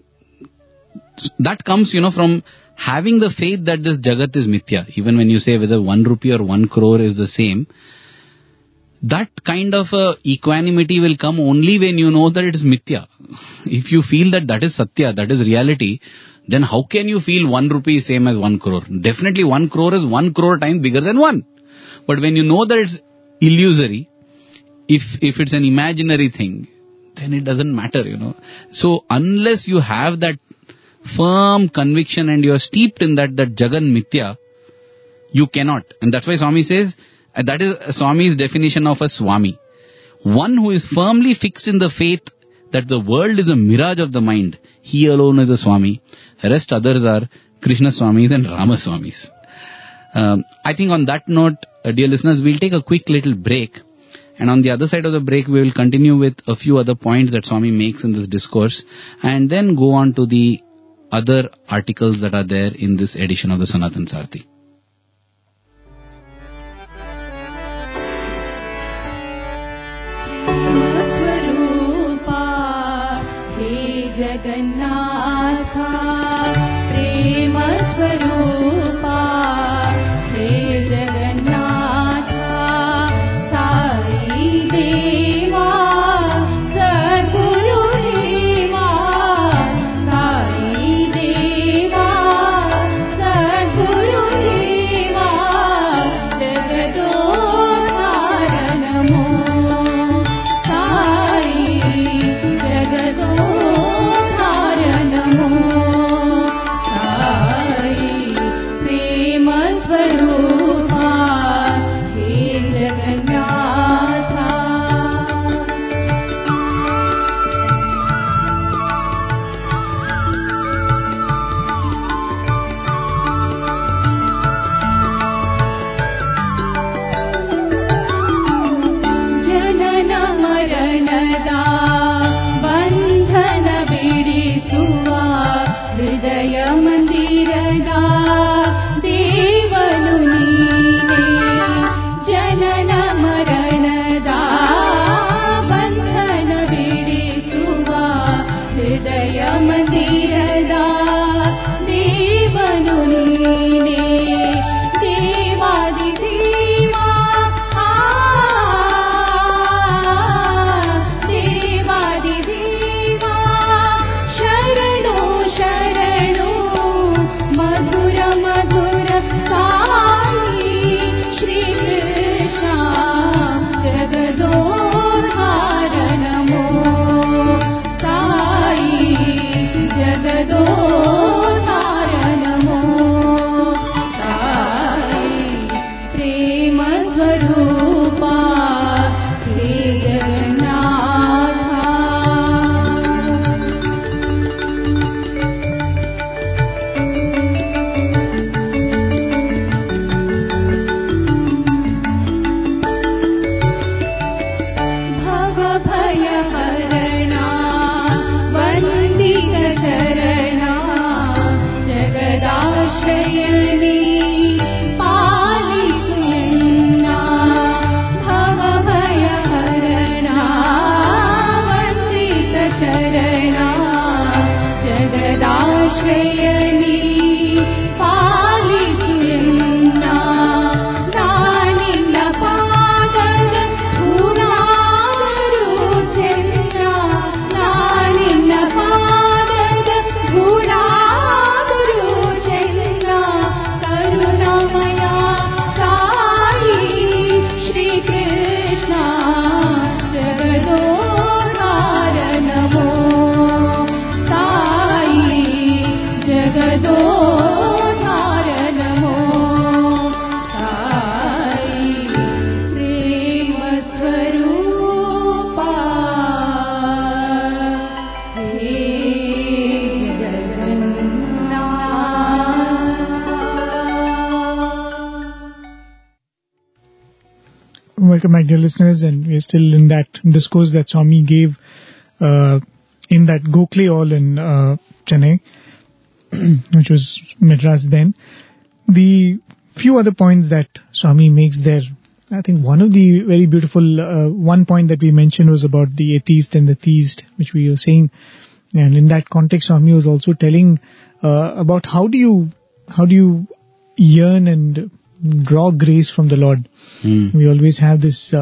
that comes, from having the faith that this Jagat is mithya. Even when you say whether 1 rupee or 1 crore is the same, that kind of equanimity will come only when you know that it is mithya. If you feel that is satya, that is reality, then how can you feel 1 rupee is same as 1 crore? Definitely 1 crore is 1 crore times bigger than 1. But when you know that it's illusory, if it's an imaginary thing, then it doesn't matter, So unless you have that firm conviction and you are steeped in that Jagan mithya, you cannot. And that's why Swami says, that is Swami's definition of a Swami. One who is firmly fixed in the faith that the world is a mirage of the mind. He alone is a Swami. Rest others are Krishna Swamis and Rama Swamis. I think on that note, dear listeners, we'll take a quick little break. And on the other side of the break, we will continue with a few other points that Swami makes in this discourse. And then go on to the other articles that are there in this edition of the Sanatan Sarthi. Jagannatha प्रेम स्वरूपा हे जगन्नाथा साई देवा सद्गुरु देवा साई देवा सद्गुरु देवा जगदोद्धार नमो साई जगदोद्धार नमो साई प्रेम स्वरूपा हे जगन्नाथा ಜನನ ಮರಣದ ಬಂಧನ ಬಿಡಿಸುವ ಹೃದಯ ಮಂದಿರದ ದೇವನು ನೀನೇ ಜನನ ಮರಣದ ಬಂಧನ ಬಿಡಿಸುವ ಹೃದಯ ಮಂದಿರದ ದೇವನು ನೀನೇ ದೇವಾದಿ ದೇವಾ ದೇವಾದಿ ದೇವಾ ಶರಣು ಶರಣು welcome back, dear listeners, and we're still in that discourse that Swami gave in that Gokhale Hall in Chennai, which was Madras then. The few other points that Swami makes there, I think one of the very beautiful, one point that we mentioned was about the atheist and the theist, which we were saying. And in that context, Swami was also telling about how do you yearn and draw grace from the Lord. We always have this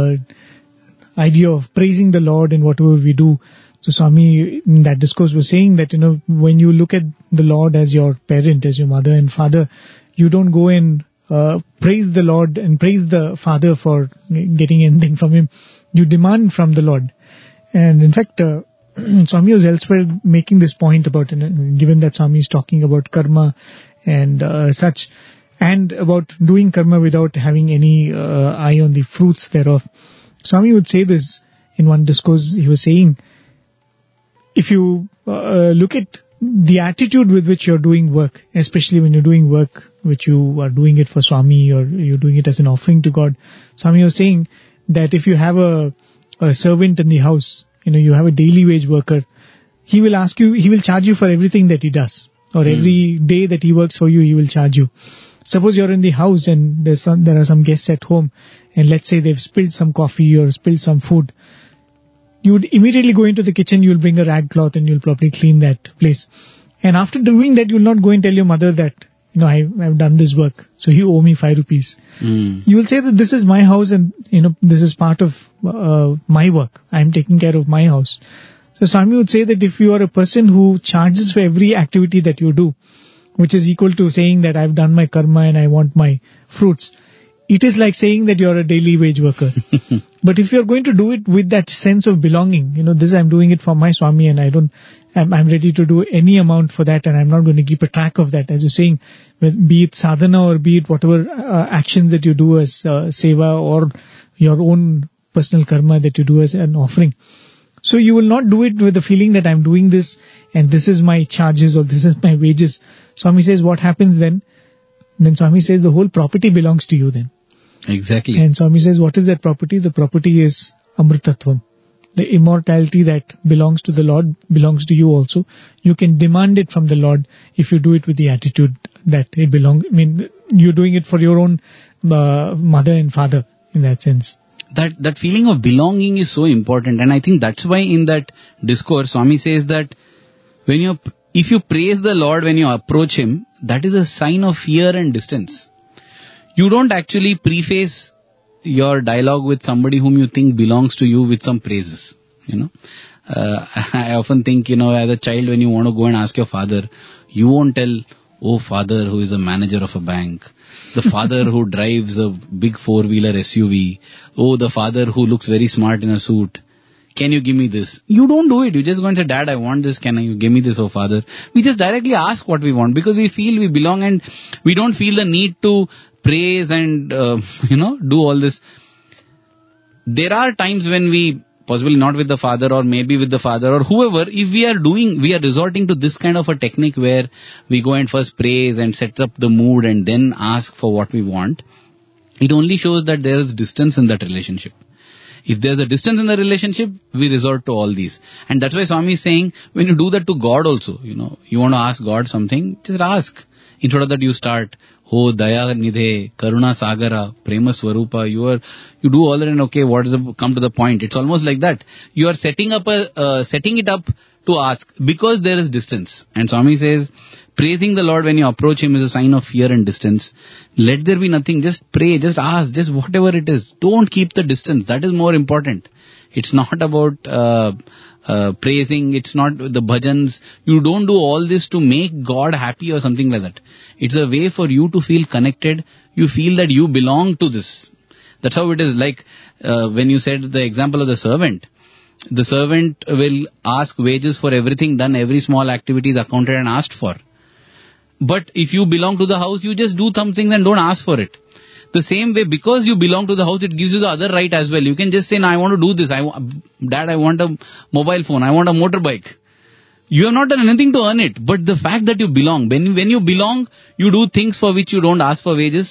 idea of praising the Lord in whatever we do. So Swami in that discourse was saying that, when you look at the Lord as your parent, as your mother and father, you don't go and praise the Lord and praise the Father for getting anything from Him. You demand from the Lord. And in fact, Swami was elsewhere making this point about, given that Swami is talking about karma and such, and about doing karma without having any eye on the fruits thereof. Swami would say this in one discourse. He was saying, if you look at the attitude with which you're doing work, especially when you're doing work which you are doing it for Swami or you're doing it as an offering to God, Swami was saying that if you have a servant in the house, you have a daily wage worker, he will charge you for everything that he does, or every day that he works for you, he will charge you. Suppose you're in the house and there are some guests at home, and let's say they've spilled some coffee or spilled some food. You would immediately go into the kitchen, you'll bring a rag cloth and you'll probably clean that place. And after doing that, you'll not go and tell your mother that, I've done this work, so you owe me 5 rupees. You will say that this is my house and, this is part of my work. I'm taking care of my house. So Swami would say that if you are a person who charges for every activity that you do, which is equal to saying that I've done my karma and I want my fruits, it is like saying that you're a daily wage worker. But if you're going to do it with that sense of belonging, this I'm doing it for my Swami and I'm ready to do any amount for that, and I'm not going to keep a track of that, as you're saying, be it sadhana or be it whatever actions that you do as seva or your own personal karma that you do as an offering. So you will not do it with the feeling that I'm doing this and this is my charges or this is my wages. Swami says, what happens then? Then Swami says the whole property belongs to you then. Exactly. And Swami says, what is that property? The property is Amritatvam. The immortality that belongs to the Lord belongs to you also. You can demand it from the Lord if you do it with the attitude that it belongs. You're doing it for your own mother and father in that sense. That feeling of belonging is so important, and I think that's why in that discourse Swami says that if you praise the Lord when you approach Him, that is a sign of fear and distance. You don't actually preface your dialogue with somebody whom you think belongs to you with some praises. I often think, as a child, when you want to go and ask your father, you won't tell, oh, father who is a manager of a bank, the father who drives a big four-wheeler SUV, oh, the father who looks very smart in a suit, can you give me this? You don't do it. You just go and say, Dad, I want this. Can you give me this, oh father? We just directly ask what we want because we feel we belong and we don't feel the need to praise and, do all this. There are times when we, possibly not with the father or maybe with the father or whoever, if we are resorting to this kind of a technique where we go and first praise and set up the mood and then ask for what we want, it only shows that there is distance in that relationship. If there's a distance in the relationship, we resort to all these. And that's why Swami is saying, when you do that to God also, you want to ask God something, just ask. Instead of that you start, oh, Daya Nidhe, Karuna Sagara, Prema Swarupa, you do all that and okay, come to the point. It's almost like that. You are setting it up to ask because there is distance. And Swami says, praising the Lord when you approach Him is a sign of fear and distance. Let there be nothing. Just pray, just ask, just whatever it is. Don't keep the distance. That is more important. It's not about praising. It's not the bhajans. You don't do all this to make God happy or something like that. It's a way for you to feel connected. You feel that you belong to this. That's how it is. Like when you said the example of the servant. The servant will ask wages for everything done. Every small activity is accounted and asked for. But if you belong to the house, you just do something and don't ask for it. The same way, because you belong to the house, it gives you the other right as well. You can just say, no, I want to do this. Dad, I want a mobile phone. I want a motorbike. You have not done anything to earn it. But the fact that you belong, when you belong, you do things for which you don't ask for wages.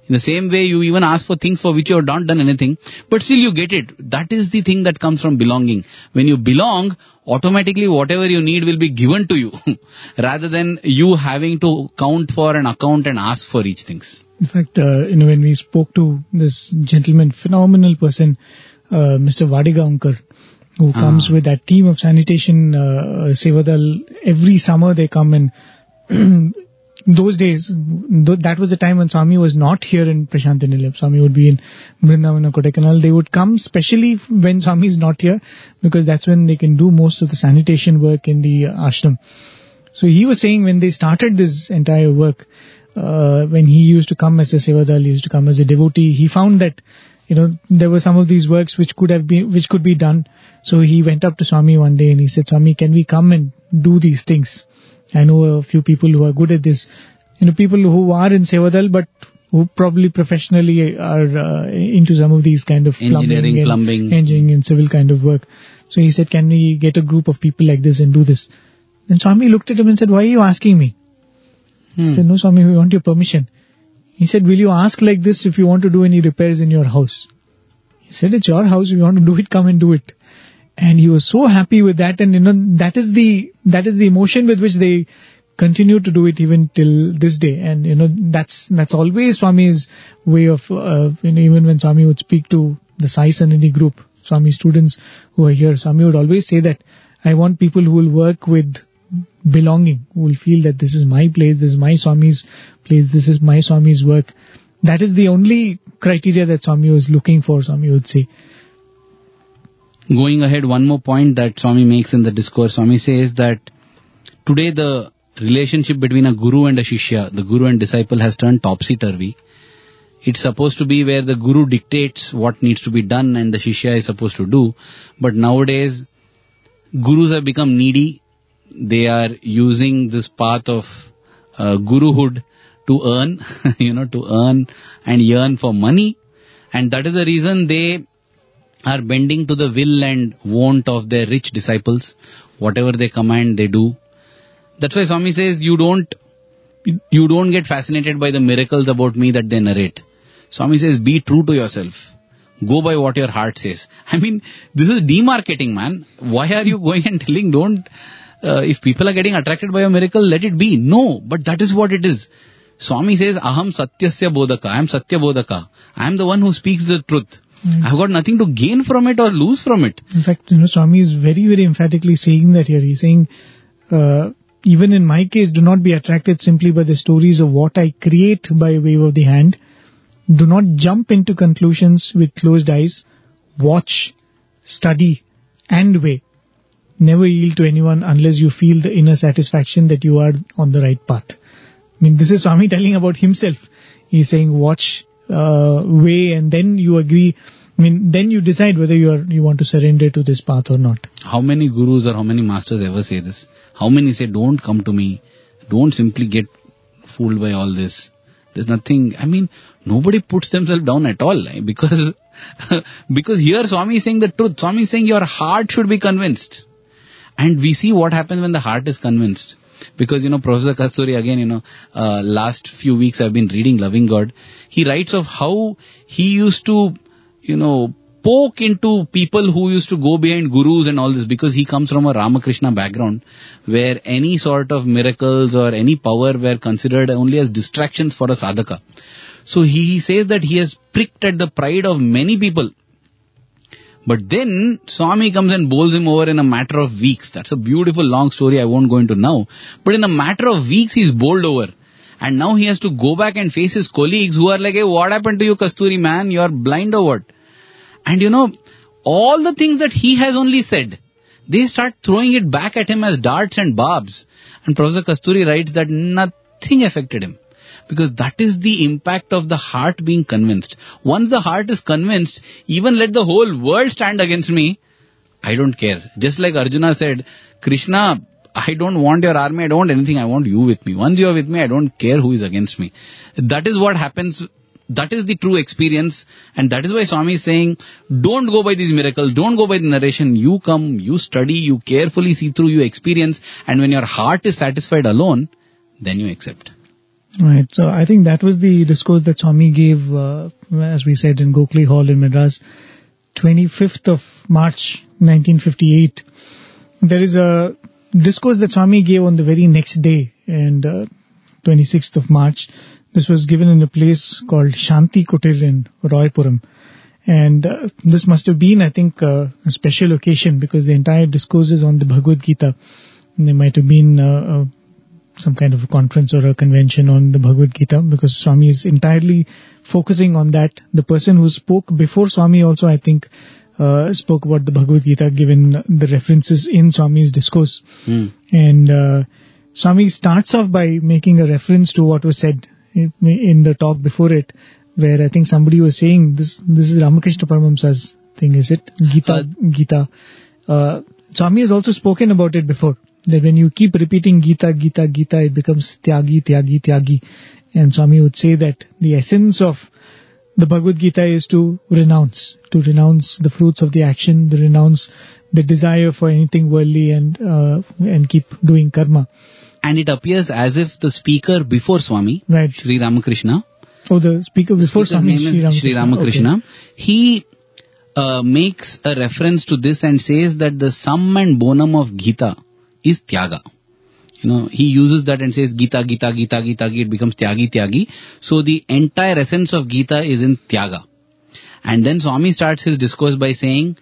In the same way, you even ask for things for which you have not done anything, but still you get it. That is the thing that comes from belonging. When you belong, automatically whatever you need will be given to you, rather than you having to count for an account and ask for each things. In fact, when we spoke to this gentleman, phenomenal person, Mr. Vadigaonkar, who comes with that team of sanitation, Sevadal, every summer they come, and those days, that was the time when Swami was not here in Prashanti Nilayam. Swami would be in Vrindavan or Kodaikanal. They would come specially when Swami is not here, because that's when they can do most of the sanitation work in the ashram. So he was saying when they started this entire work, when he used to come as a Sevadal, he used to come as a devotee, he found that, there were some of these works which could be done. So he went up to Swami one day and he said, Swami, can we come and do these things? I know a few people who are good at this. People who are in Sevadal, but who probably professionally are into some of these kind of plumbing, engineering and civil kind of work. So he said, can we get a group of people like this and do this? Then Swami looked at him and said, why are you asking me? He said, no, Swami, we want your permission. He said, will you ask like this if you want to do any repairs in your house? He said, it's your house. If you want to do it, come and do it. And he was so happy with that, and that is the emotion with which they continue to do it even till this day. And that's always Swami's way of even when Swami would speak to the Sai Sanidhi group, Swami students who are here, Swami would always say that I want people who will work with belonging, who will feel that this is my place, this is my Swami's place, this is my Swami's work. That is the only criteria that Swami was looking for, Swami would say. Going ahead, one more point that Swami makes in the discourse. Swami says that today the relationship between a guru and a shishya, the guru and disciple, has turned topsy-turvy. It's supposed to be where the guru dictates what needs to be done and the shishya is supposed to do. But nowadays, gurus have become needy. They are using this path of guruhood to earn, to earn and yearn for money. And that is the reason they are bending to the will and want of their rich disciples. Whatever they command, they do. That's why Swami says, you don't get fascinated by the miracles about me that they narrate. Swami says, be true to yourself. Go by what your heart says. I mean, this is demarketing, man. Why are you going and telling, if people are getting attracted by a miracle, let it be. No, but that is what it is. Swami says, Aham Satyasya Bodhaka. I am Satya Bodhaka. I am the one who speaks the truth. I've got nothing to gain from it or lose from it. In fact, Swami is very, very emphatically saying that here. He's saying, even in my case, do not be attracted simply by the stories of what I create by wave of the hand. Do not jump into conclusions with closed eyes. Watch, study, and weigh. Never yield to anyone unless you feel the inner satisfaction that you are on the right path. I mean, this is Swami telling about himself. He's saying, watch, weigh, and then you agree. I mean, then you decide whether you want to surrender to this path or not. How many gurus or how many masters ever say this? How many say, don't come to me. Don't simply get fooled by all this. There's nothing, nobody puts themselves down at all. Because here Swami is saying the truth. Swami is saying your heart should be convinced. And we see what happens when the heart is convinced. Because, Professor Kasturi, again, last few weeks I've been reading Loving God. He writes of how he used to, poke into people who used to go behind gurus and all this, because he comes from a Ramakrishna background where any sort of miracles or any power were considered only as distractions for a sadhaka. So he says that he has pricked at the pride of many people. But then Swami comes and bowls him over in a matter of weeks. That's a beautiful long story I won't go into now. But in a matter of weeks he's bowled over. And now he has to go back and face his colleagues who are like, hey, what happened to you, Kasturi man? You are blind or what? And all the things that he has only said, they start throwing it back at him as darts and barbs. And Professor Kasturi writes that nothing affected him. Because that is the impact of the heart being convinced. Once the heart is convinced, even let the whole world stand against me, I don't care. Just like Arjuna said, Krishna, I don't want your army, I don't want anything, I want you with me. Once you are with me, I don't care who is against me. That is what happens. That is the true experience, and that is why Swami is saying, don't go by these miracles, don't go by the narration. You come, you study, you carefully see through, you experience, and when your heart is satisfied alone, then you accept. Right. So I think that was the discourse that Swami gave, as we said, in Gokhale Hall in Madras, 25th of March 1958. There is a discourse that Swami gave on the very next day, and 26th of March. This was given in a place called Shanti Kutir in Roypuram. And this must have been, I think, a special occasion, because the entire discourse is on the Bhagavad Gita. And there might have been some kind of a conference or a convention on the Bhagavad Gita, because Swami is entirely focusing on that. The person who spoke before Swami also, I think, spoke about the Bhagavad Gita, given the references in Swami's discourse. And Swami starts off by making a reference to what was said in the talk before it, where I think somebody was saying, this is Ramakrishna Paramahamsa's thing, is it? Gita. Swami has also spoken about it before, that when you keep repeating Gita, Gita, Gita, it becomes Tyagi, Tyagi, Tyagi. And Swami would say that the essence of the Bhagavad Gita is to renounce the fruits of the action, to renounce the desire for anything worldly, and keep doing karma. And it appears as if the speaker before Swami, right, Sri Ramakrishna, the speaker before Swami, Sri Ramakrishna, okay, he makes a reference to this and says that the sum and bonum of Gita is Tyaga. He uses that and says Gita, Gita, Gita, Gita, it becomes Tyagi, Tyagi. So the entire essence of Gita is in Tyaga. And then Swami starts his discourse by saying,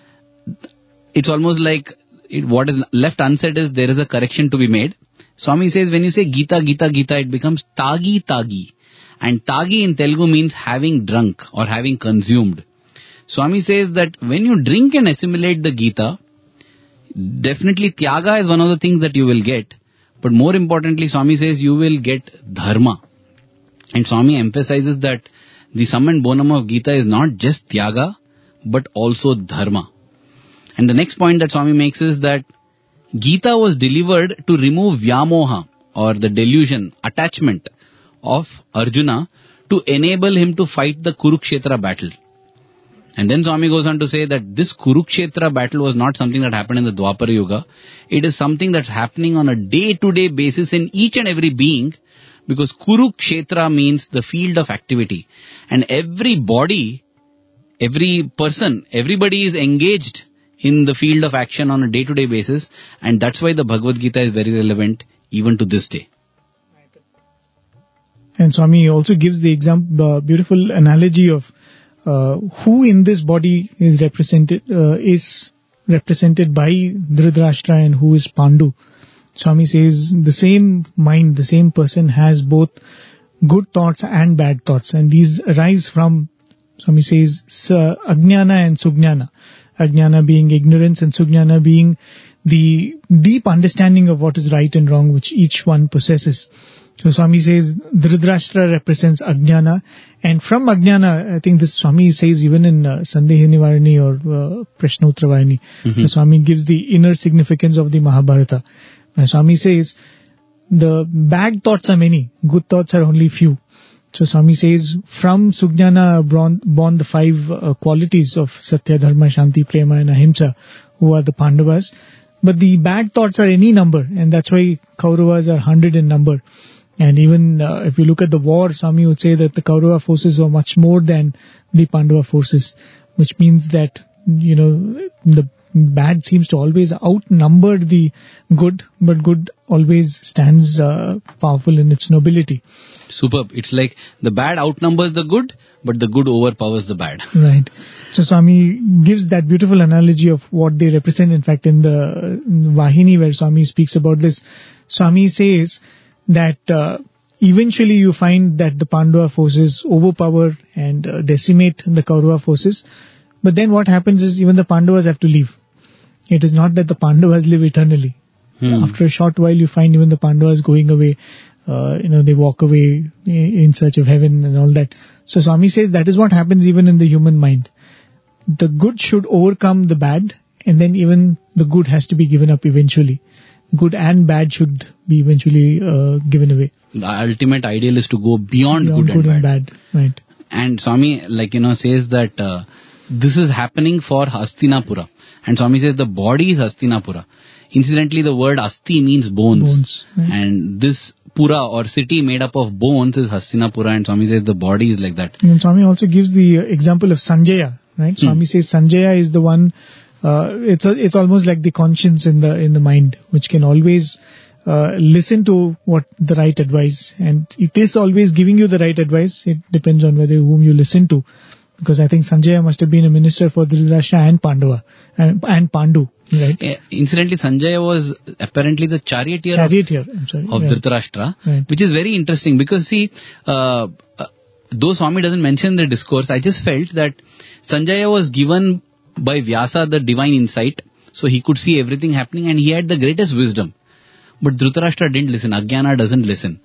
it's almost like what is left unsaid is there is a correction to be made. Swami says when you say Gita, Gita, Gita, it becomes Tagi, Tagi. And Tagi in Telugu means having drunk or having consumed. Swami says that when you drink and assimilate the Gita, definitely Tyaga is one of the things that you will get. But more importantly, Swami says you will get Dharma. And Swami emphasizes that the sum and bonum of Gita is not just Tyaga, but also Dharma. And the next point that Swami makes is that Gita was delivered to remove Vyamoha, or the delusion, attachment of Arjuna, to enable him to fight the Kurukshetra battle. And then Swami goes on to say that this Kurukshetra battle was not something that happened in the Dwapara Yuga. It is something that's happening on a day-to-day basis in each and every being, because Kurukshetra means the field of activity. And every body, every person, everybody is engaged in the field of action on a day-to-day basis, and that's why the Bhagavad Gita is very relevant even to this day. And Swami also gives the beautiful analogy of who in this body is represented by Dhritarashtra and who is Pandu. Swami says the same mind, the same person has both good thoughts and bad thoughts, and these arise from, Swami says, Ajnana and Sujnana. Ajnana being ignorance and Sujnana being the deep understanding of what is right and wrong which each one possesses. So Swami says Dhritarashtra represents Ajnana, and from Ajnana, I think this Swami says even in Sandeha Nivarani or Prashnottara Varani, Swami gives the inner significance of the Mahabharata. Swami says the bad thoughts are many, good thoughts are only few. So Swami says from Sujnana born the five qualities of Satya, Dharma, Shanti, Prema and Ahimsa, who are the Pandavas. But the bad thoughts are any number, and that's why Kauravas are 100 in number. And even if you look at the war, Swami would say that the Kaurava forces are much more than the Pandava forces, which means that, the bad seems to always outnumber the good, but good always stands powerful in its nobility. Superb. It's like the bad outnumbers the good, but the good overpowers the bad. Right. So Swami gives that beautiful analogy of what they represent. In fact, in the Vahini where Swami speaks about this, Swami says that eventually you find that the Pandava forces overpower and decimate the Kaurava forces. But then what happens is even the Pandavas have to leave. It is not that the Pandavas live eternally. After a short while you find even the Pandavas going away. They walk away in search of heaven and all that. So Swami says that is what happens even in the human mind. The good should overcome the bad, and then even the good has to be given up eventually. Good and bad should be eventually given away. The ultimate ideal is to go beyond good and bad. Right. And Swami, says that this is happening for Hastinapura. And Swami says the body is Hastinapura. Incidentally, the word Asti means bones. Right. And this pura or city made up of bones is Hastinapura, and Swami says the body is like that. And Swami also gives the example of Sanjaya, right? Swami says Sanjaya is the one. It's almost like the conscience in the mind, which can always listen to what the right advice, and it is always giving you the right advice. It depends on whether whom you listen to, because I think Sanjaya must have been a minister for Dhritarashtra and Pandava and Pandu, right? Incidentally, Sanjaya was apparently the charioteer of Dhritarashtra, right. Which is very interesting because see, though Swami doesn't mention the discourse, I just felt that Sanjaya was given by Vyasa the divine insight, so he could see everything happening and he had the greatest wisdom. But Dhritarashtra didn't listen. Ajnana doesn't listen.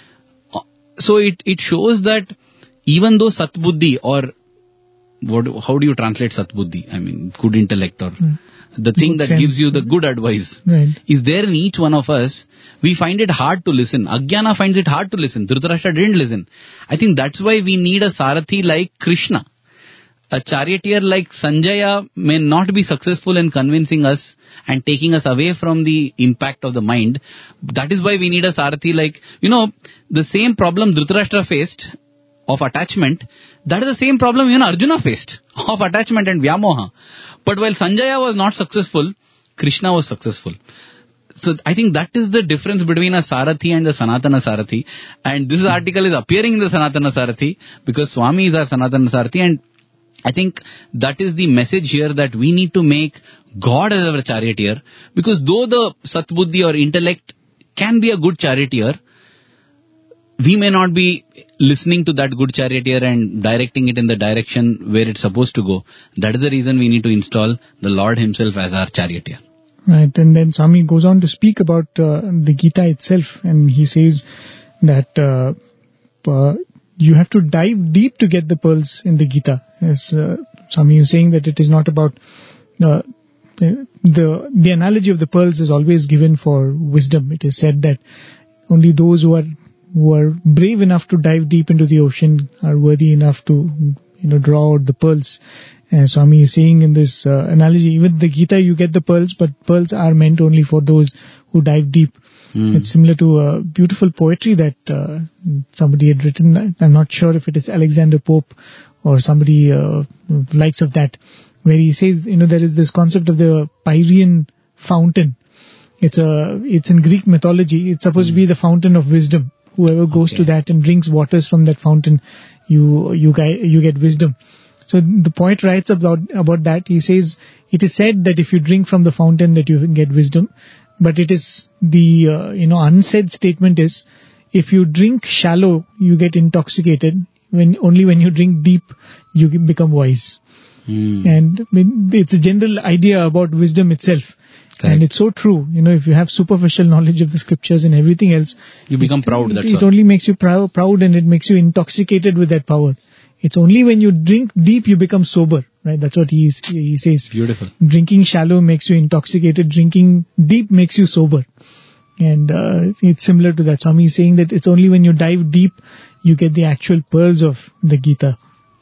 So it shows that even though Satbuddhi, or how do you translate Satbuddhi? I mean, good intellect, or the thing good that sense. gives you the good advice, right, is there in each one of us. We find it hard to listen. Ajnana finds it hard to listen. Dhritarashtra didn't listen. I think that's why we need a Sarathi like Krishna. A charioteer like Sanjaya may not be successful in convincing us and taking us away from the impact of the mind. That is why we need a Sarathi like, the same problem Dhritarashtra faced of attachment, that is the same problem even Arjuna faced of attachment and Vyamoha. But while Sanjaya was not successful, Krishna was successful. So I think that is the difference between a Sarathi and the Sanatana Sarathi. And this article is appearing in the Sanatana Sarathi because Swami is our Sanatana Sarathi, and I think that is the message here, that we need to make God as our charioteer, because though the Satbuddhi or intellect can be a good charioteer, we may not be listening to that good charioteer and directing it in the direction where it's supposed to go. That is the reason we need to install the Lord himself as our charioteer. Right, and then Swami goes on to speak about the Gita itself, and he says that you have to dive deep to get the pearls in the Gita. As Swami is saying that it is not about the analogy of the pearls is always given for wisdom. It is said that only those who are brave enough to dive deep into the ocean are worthy enough to draw out the pearls. And Swami is saying in this analogy, even the Gita you get the pearls, but pearls are meant only for those who dive deep. It's similar to a beautiful poetry that somebody had written. I'm not sure if it is Alexander Pope or somebody likes of that, where he says, there is this concept of the Pyrean fountain. It's in Greek mythology. It's supposed to be the fountain of wisdom. Whoever goes to that and drinks waters from that fountain, you get wisdom. So the poet writes about that. He says, it is said that if you drink from the fountain that you can get wisdom. But it is the unsaid statement is, if you drink shallow, you get intoxicated. Only when you drink deep, you become wise. And it's a general idea about wisdom itself. Correct. And it's so true. If you have superficial knowledge of the scriptures and everything else, you become proud. It only makes you proud, and it makes you intoxicated with that power. It's only when you drink deep you become sober, right? That's what he says. Beautiful. Drinking shallow makes you intoxicated. Drinking deep makes you sober. And it's similar to that. Swami is saying that it's only when you dive deep you get the actual pearls of the Gita.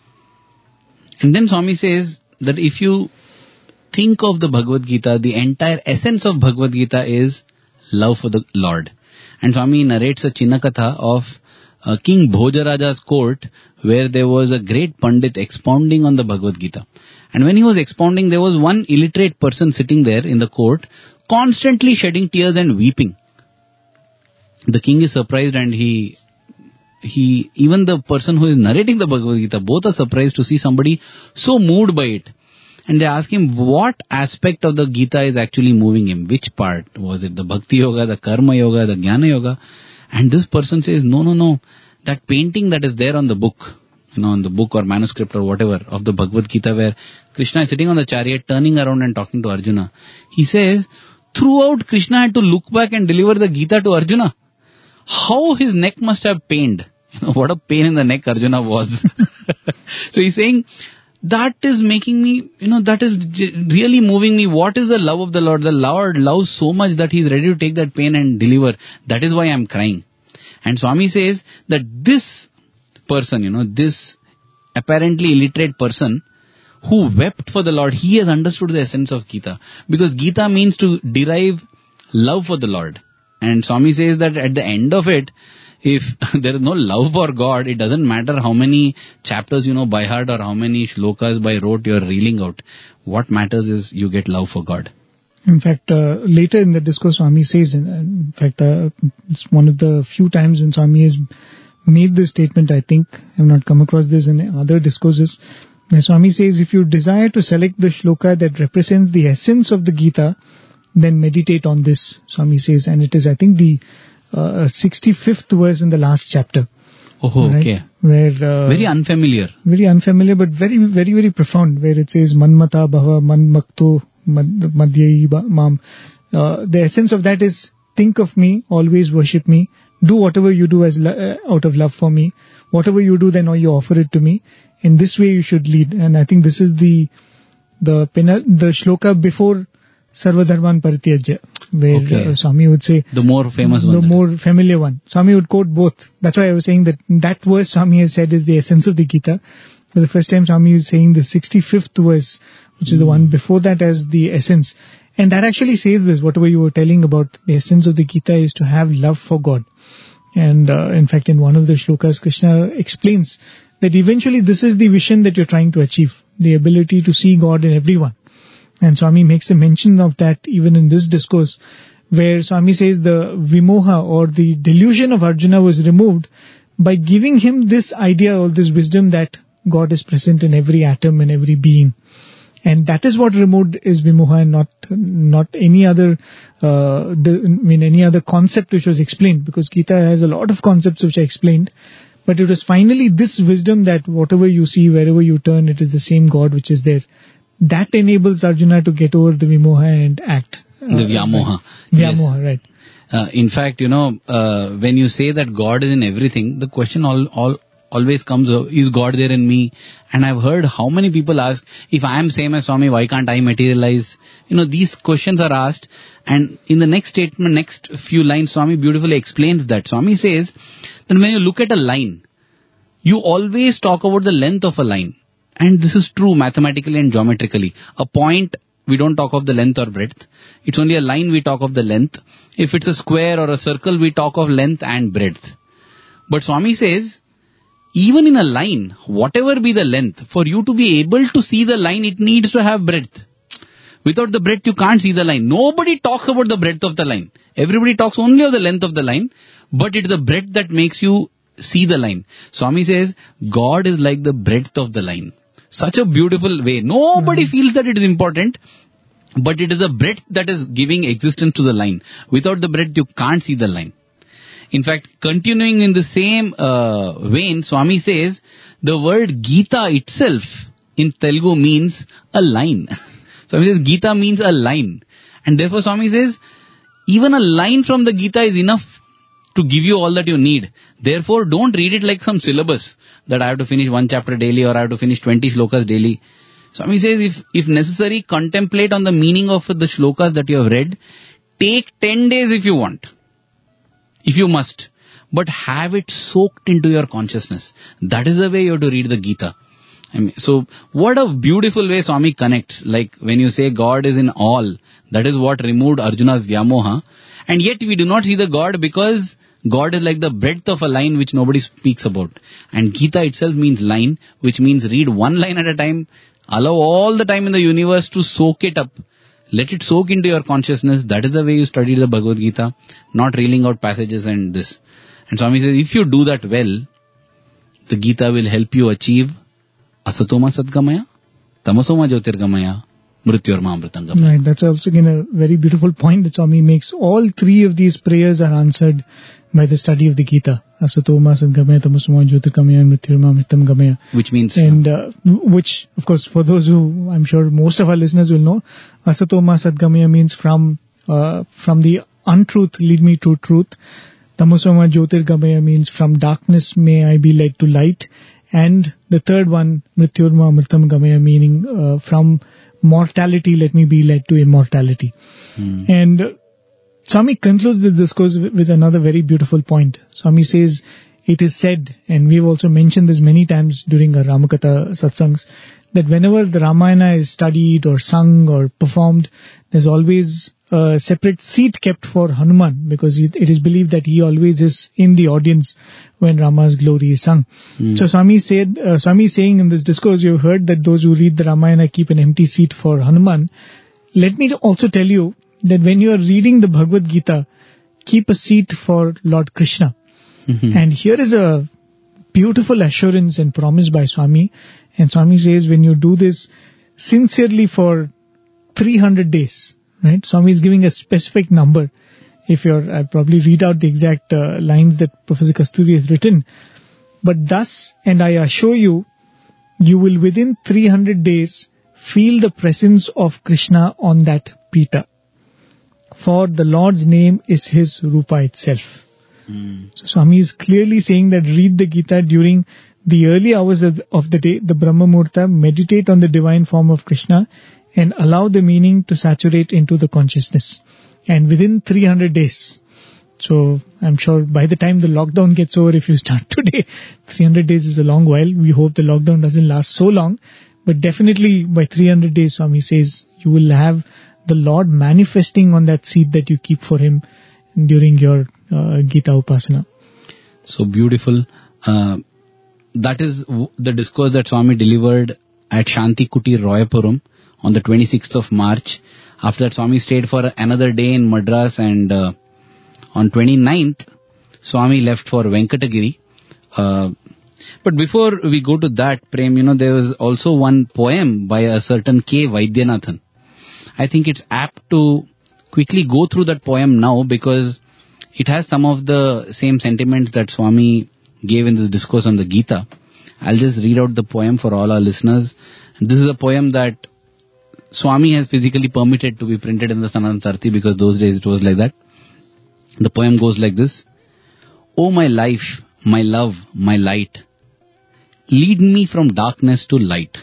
And then Swami says that if you think of the Bhagavad Gita, the entire essence of Bhagavad Gita is love for the Lord. And Swami narrates a Chinnakatha of King Bhojaraja's court, where there was a great Pandit expounding on the Bhagavad Gita. And when he was expounding, there was one illiterate person sitting there in the court, constantly shedding tears and weeping. The king is surprised, and he even the person who is narrating the Bhagavad Gita, both are surprised to see somebody so moved by it. And they ask him what aspect of the Gita is actually moving him. Which part? Was it the Bhakti Yoga, the Karma Yoga, the Jnana Yoga? And this person says, no. That painting that is there on the book, on the book or manuscript or whatever of the Bhagavad Gita, where Krishna is sitting on the chariot, turning around and talking to Arjuna. He says, throughout Krishna had to look back and deliver the Gita to Arjuna. How his neck must have pained. What a pain in the neck Arjuna was. So he's saying, that is making me, that is really moving me. What is the love of the Lord? The Lord loves so much that he's ready to take that pain and deliver. That is why I'm crying. And Swami says that this person, this apparently illiterate person who wept for the Lord, he has understood the essence of Gita. Because Gita means to derive love for the Lord. And Swami says that at the end of it, if there is no love for God, it doesn't matter how many chapters you know by heart or how many shlokas by rote you are reeling out. What matters is you get love for God. In fact, later in the discourse, Swami says, it's one of the few times when Swami has made this statement, I think. I have not come across this in other discourses. Where Swami says, if you desire to select the shloka that represents the essence of the Gita, then meditate on this, Swami says. And it is, I think, the 65th verse in the last chapter. Oh, right? Okay. Where, very unfamiliar. Very unfamiliar, but very, very, very profound, where it says, Manmata bhava manmakto madhyayi mam. The essence of that is, think of me, always worship me, do whatever you do as out of love for me. Whatever you do, then you offer it to me. In this way you should lead. And I think this is the shloka before Sarvadharman Parityajya, where Swami would say... The more famous one. The more familiar one. Swami would quote both. That's why I was saying that verse Swami has said is the essence of the Gita. For the first time Swami is saying the 65th verse, which is the one before that as the essence. And that actually says this, whatever you were telling about the essence of the Gita is to have love for God. And in fact, in one of the shlokas, Krishna explains that eventually this is the vision that you're trying to achieve, the ability to see God in everyone. And Swami makes a mention of that even in this discourse, where Swami says the vimoha or the delusion of Arjuna was removed by giving him this idea or this wisdom that God is present in every atom and every being. And that is what removed is vimoha and not any other, any other concept which was explained, because Gita has a lot of concepts which are explained. But it was finally this wisdom that whatever you see, wherever you turn, it is the same God which is there. That enables Arjuna to get over the vimoha and act. The vyamoha. Vyamoha, yes. Right. In fact, when you say that God is in everything, the question always comes, is God there in me? And I've heard how many people ask, if I am same as Swami, why can't I materialize? These questions are asked. And in the next statement, next few lines, Swami beautifully explains that. Swami says that when you look at a line, you always talk about the length of a line. And this is true mathematically and geometrically. A point, we don't talk of the length or breadth. It's only a line we talk of the length. If it's a square or a circle, we talk of length and breadth. But Swami says, even in a line, whatever be the length, for you to be able to see the line, it needs to have breadth. Without the breadth, you can't see the line. Nobody talks about the breadth of the line. Everybody talks only of the length of the line, but it's the breadth that makes you see the line. Swami says, God is like the breadth of the line. Such a beautiful way. Nobody feels that it is important, but it is the breadth that is giving existence to the line. Without the breadth, you can't see the line. In fact, continuing in the same vein, Swami says, the word Gita itself in Telugu means a line. Swami says, Gita means a line. And therefore Swami says, even a line from the Gita is enough to give you all that you need. Therefore, don't read it like some syllabus, that I have to finish 1 chapter daily or I have to finish 20 shlokas daily. Swami says, if necessary, contemplate on the meaning of the shlokas that you have read. Take 10 days if you want. If you must, but have it soaked into your consciousness. That is the way you have to read the Gita. So what a beautiful way Swami connects. Like when you say God is in all, that is what removed Arjuna's vyamoha. And yet we do not see the God because God is like the breadth of a line which nobody speaks about. And Gita itself means line, which means read one line at a time, allow all the time in the universe to soak it up. Let it soak into your consciousness. That is the way you study the Bhagavad Gita, not reeling out passages and this. And Swami says, if you do that well, the Gita will help you achieve Asatoma Sadgamaya, Tamasoma Jyotirgamaya, Mrityorma Amritangamaya. Right, that's also again a very beautiful point that Swami makes. All three of these prayers are answered by the study of the Gita. Asatoma Sadgamaya, Tamasoma Jyotirgamaya, and Mrityorma Amritangamaya. Which means... And which, of course, for those who, I'm sure most of our listeners will know, Asatoma Sadgamaya means from the untruth, lead me to truth. Tamasoma Jyotirgamaya means from darkness may I be led to light. And the third one, Mrityorma Amritangamaya, meaning from mortality let me be led to immortality. And Swami concludes the discourse with another very beautiful point. Swami says, it is said, and we've also mentioned this many times during our Ramakatha satsangs, that whenever the Ramayana is studied or sung or performed, there's always a separate seat kept for Hanuman, because it is believed that he always is in the audience when Rama's glory is sung. So Swami is saying in this discourse, you've heard that those who read the Ramayana keep an empty seat for Hanuman. Let me also tell you that when you are reading the Bhagavad Gita, keep a seat for Lord Krishna. And here is a beautiful assurance and promise by Swami. And Swami says, when you do this sincerely for 300 days, right? Swami is giving a specific number. I'll probably read out the exact lines that Professor Kasturi has written. But thus, and I assure you, you will within 300 days feel the presence of Krishna on that Pita. For the Lord's name is his Rupa itself. So Swami is clearly saying that read the Gita during the early hours of the day, the Brahma Muhurta, meditate on the divine form of Krishna and allow the meaning to saturate into the consciousness. And within 300 days, so I'm sure by the time the lockdown gets over, if you start today, 300 days is a long while. We hope the lockdown doesn't last so long. But definitely by 300 days, Swami says, you will have the Lord manifesting on that seat that you keep for him during your Gita Upasana. So beautiful. That is the discourse that Swami delivered at Shanti Kutir, Royapuram on the 26th of March. After that, Swami stayed for another day in Madras, and on 29th, Swami left for Venkatagiri. But before we go to that, Prem, there was also one poem by a certain K. Vaidyanathan. I think it's apt to quickly go through that poem now, because it has some of the same sentiments that Swami gave in this discourse on the Gita. I'll just read out the poem for all our listeners. This is a poem that Swami has physically permitted to be printed in the Sanatana Sarthi, because those days it was like that. The poem goes like this. O my life, my love, my light, lead me from darkness to light,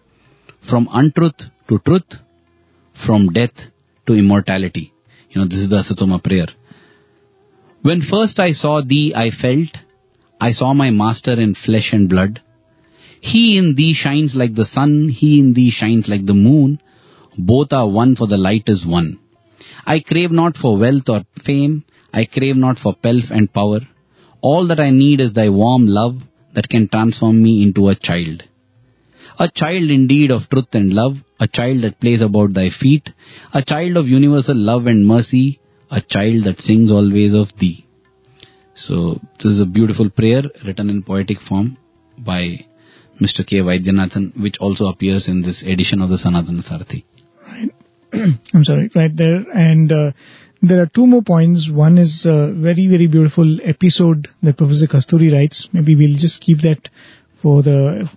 from untruth to truth, from death to immortality. This is the Asatoma prayer. When first I saw thee, I saw my master in flesh and blood. He in thee shines like the sun, he in thee shines like the moon. Both are one, for the light is one. I crave not for wealth or fame, I crave not for pelf and power. All that I need is thy warm love that can transform me into a child. A child indeed of truth and love, a child that plays about thy feet, a child of universal love and mercy, a child that sings always of thee. So this is a beautiful prayer written in poetic form by Mr. K. Vaidyanathan, which also appears in this edition of the Sanatana Sarthi. Right. I'm sorry, right there. And there are two more points. One is a very, very beautiful episode that Professor Kasturi writes. Maybe we'll just keep that for the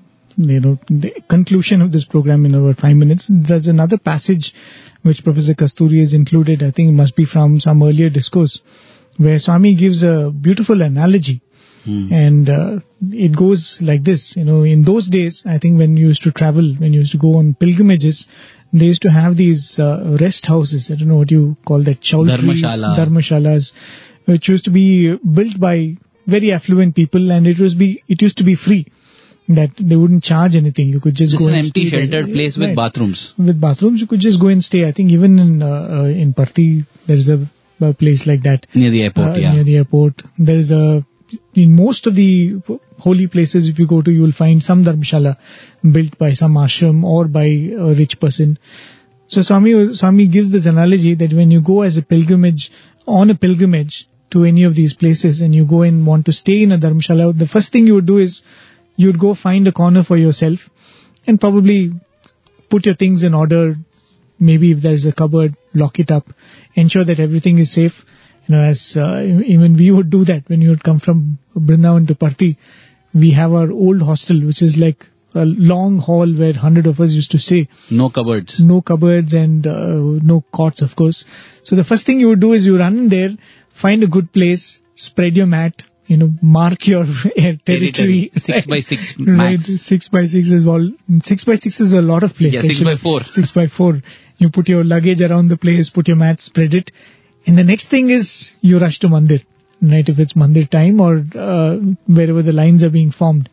conclusion of this program in about 5 minutes. There's another passage which Professor Kasturi has included. I think it must be from some earlier discourse, where Swami gives a beautiful analogy. And it goes like this. In those days, I think when you used to travel, when you used to go on pilgrimages, they used to have these rest houses. I don't know what you call that. Dharmashalas, which used to be built by very affluent people, and it used to be free. That they wouldn't charge anything. You could just go and stay. Just an empty sheltered place with bathrooms. With bathrooms, you could just go and stay. I think even in Parthi, there is a place like that. Near the airport, Near the airport. There is in most of the holy places, if you go to, you will find some dharmashala built by some ashram or by a rich person. So Swami gives this analogy that when you go on a pilgrimage to any of these places, and you go and want to stay in a dharmashala, the first thing you would do is you would go find a corner for yourself and probably put your things in order. Maybe if there's a cupboard, lock it up, ensure that everything is safe. As even we would do that when you would come from Brindavan to Parthi. We have our old hostel, which is like a long hall where 100 of us used to stay. No cupboards. No cupboards and no cots, of course. So the first thing you would do is you run in there, find a good place, spread your mat, mark your territory. 6 by 6 max. Right, 6 by 6 is all. 6 by 6 is a lot of place. Yeah, 6 by 4. 6 by 4. You put your luggage around the place, put your mat, spread it. And the next thing is you rush to Mandir, right? If it's Mandir time or wherever the lines are being formed.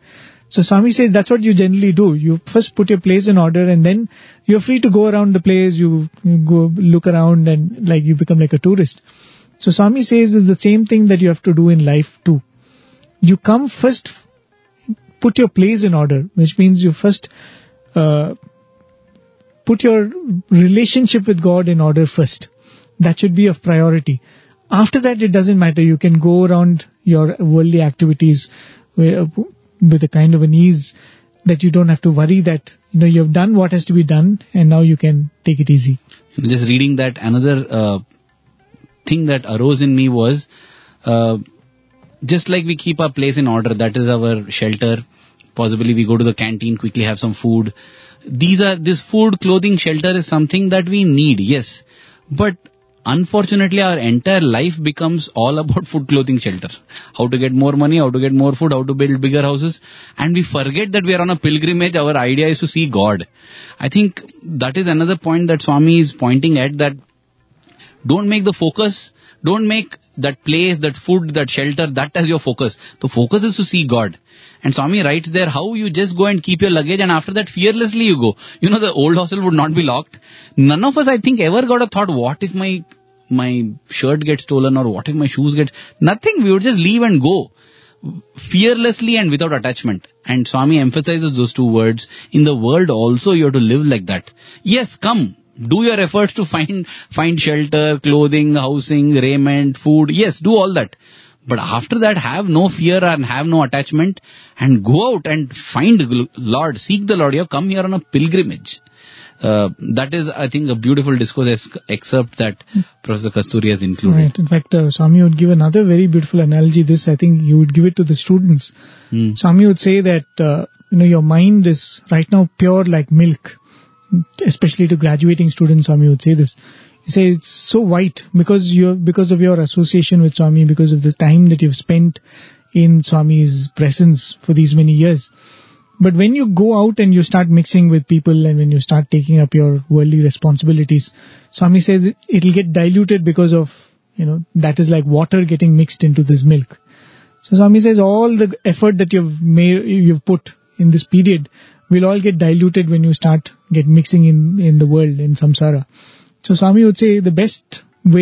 So Swami says that's what you generally do. You first put your place in order, and then you're free to go around the place. You go look around, and like you become like a tourist. So Swami says it's the same thing that you have to do in life too. You come first, put your place in order, which means you first put your relationship with God in order first. That should be of priority. After that, it doesn't matter. You can go around your worldly activities with a kind of an ease that you don't have to worry that you have done what has to be done, and now you can take it easy. Just reading that, another thing that arose in me was just like we keep our place in order, that is our shelter. Possibly we go to the canteen, quickly have some food. This food, clothing, shelter is something that we need, yes. But unfortunately, our entire life becomes all about food, clothing, shelter. How to get more money, how to get more food, how to build bigger houses. And we forget that we are on a pilgrimage. Our idea is to see God. I think that is another point that Swami is pointing at, that don't make the focus, don't make that place, that food, that shelter, that as your focus. The focus is to see God. And Swami writes there how you just go and keep your luggage, and after that fearlessly you go. The old hostel would not be locked. None of us, I think, ever got a thought, what if my shirt gets stolen, or what if my shoes get... Nothing. We would just leave and go. Fearlessly and without attachment. And Swami emphasizes those two words. In the world also you have to live like that. Yes, come. Do your efforts to find shelter, clothing, housing, raiment, food. Yes, do all that. But after that, have no fear and have no attachment, and go out and find Lord, seek the Lord. You have come here on a pilgrimage. That is, I think, a beautiful discourse excerpt that Professor Kasturi has included. Right. In fact, Swami would give another very beautiful analogy. This, I think, you would give it to the students. Swami would say that, your mind is right now pure like milk. Especially to graduating students, Swami would say this. He says it's so white because of your association with Swami, because of the time that you've spent in Swami's presence for these many years. But when you go out and you start mixing with people, and when you start taking up your worldly responsibilities, Swami says it'll get diluted because of, that is like water getting mixed into this milk. So Swami says all the effort that you've put in this period will all get diluted when you start mixing in the world, in samsara. So Swami would say the best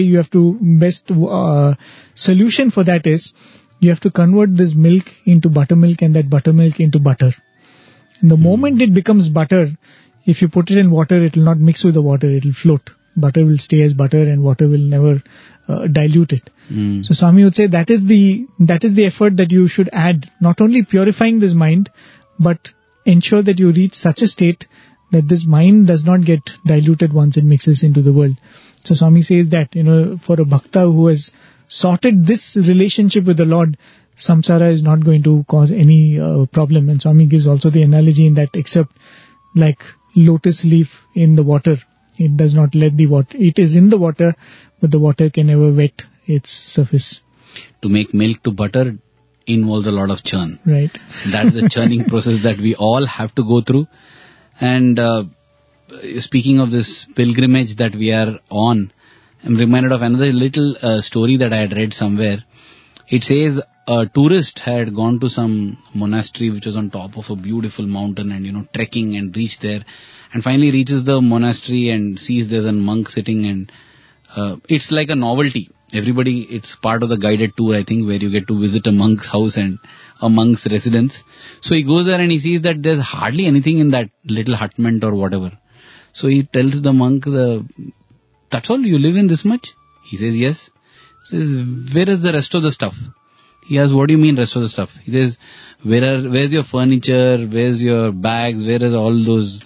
solution for that is you have to convert this milk into buttermilk, and that buttermilk into butter. And the moment it becomes butter, if you put it in water, it will not mix with the water, it will float. Butter will stay as butter, and water will never dilute it. So Swami would say that is the effort that you should add, not only purifying this mind, but ensure that you reach such a state that this mind does not get diluted once it mixes into the world. So Swami says that, for a bhakta who has sorted this relationship with the Lord, samsara is not going to cause any problem. And Swami gives also the analogy in that, except like lotus leaf in the water. It does not let the water, it is in the water, but the water can never wet its surface. To make milk to butter involves a lot of churn. Right. That's the churning process that we all have to go through. And speaking of this pilgrimage that we are on, I'm reminded of another little story that I had read somewhere. It says a tourist had gone to some monastery which was on top of a beautiful mountain, and trekking, and reached there, and finally reaches the monastery and sees there's a monk sitting, and it's like a novelty. It's part of the guided tour, I think, where you get to visit a monk's house and a monk's residence. So he goes there and he sees that there's hardly anything in that little hutment or whatever. So he tells the monk, that's all, you live in this much? He says, yes. He says, where is the rest of the stuff? He asks, what do you mean rest of the stuff? He says, where's your furniture, where's your bags, where is all those,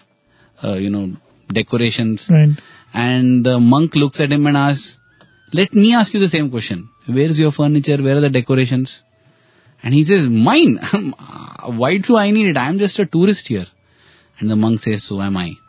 decorations? Right. And the monk looks at him and asks, let me ask you the same question. Where's your furniture? Where are the decorations? And he says, mine. Why do I need it? I'm just a tourist here. And the monk says, so am I.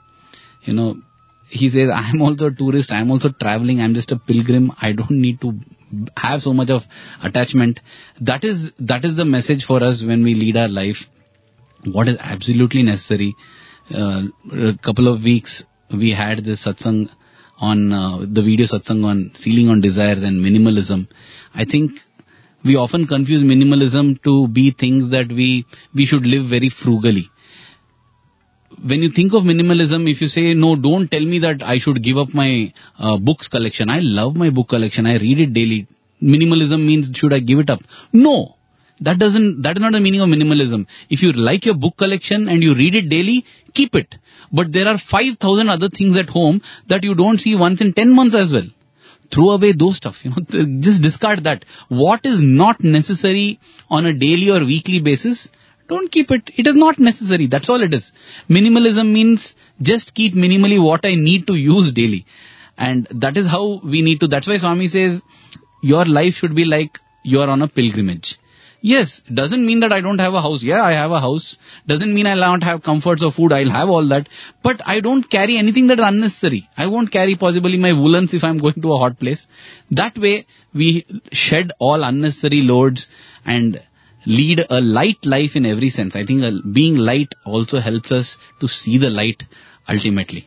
He says, I'm also a tourist. I'm also traveling. I'm just a pilgrim. I don't need to have so much of attachment. That is the message for us when we lead our life. What is absolutely necessary. A couple of weeks we had this satsang on the video satsang on sealing on desires and minimalism. I think We often confuse minimalism to be things that we should live very frugally. When you think of minimalism, if you say, no, don't tell me that I should give up my books collection. I love my book collection. I read it daily. Minimalism means should I give it up? No. That is not the meaning of minimalism. If you like your book collection and you read it daily, keep it. But there are 5,000 other things at home that you don't see once in 10 months as well. Throw away those stuff, just discard that. What is not necessary on a daily or weekly basis, don't keep it. It is not necessary. That's all it is. Minimalism means just keep minimally what I need to use daily. And that is how we need to. That's why Swami says, your life should be like you are on a pilgrimage. Yes, doesn't mean that I don't have a house. Yeah, I have a house. Doesn't mean I'll not have comforts of food. I'll have all that. But I don't carry anything that is unnecessary. I won't carry possibly my woolens if I'm going to a hot place. That way, we shed all unnecessary loads and lead a light life in every sense. I think being light also helps us to see the light ultimately.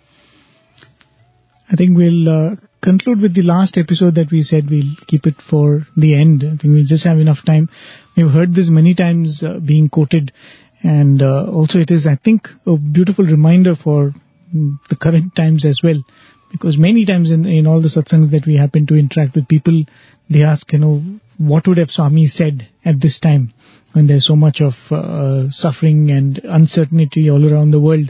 I think we'll conclude with the last episode that we said we'll keep it for the end. I think we just have enough time. We've heard this many times being quoted, and also it is, I think, a beautiful reminder for the current times as well, because many times in all the satsangs that we happen to interact with people, they ask, what would have Swami said at this time when there's so much of suffering and uncertainty all around the world.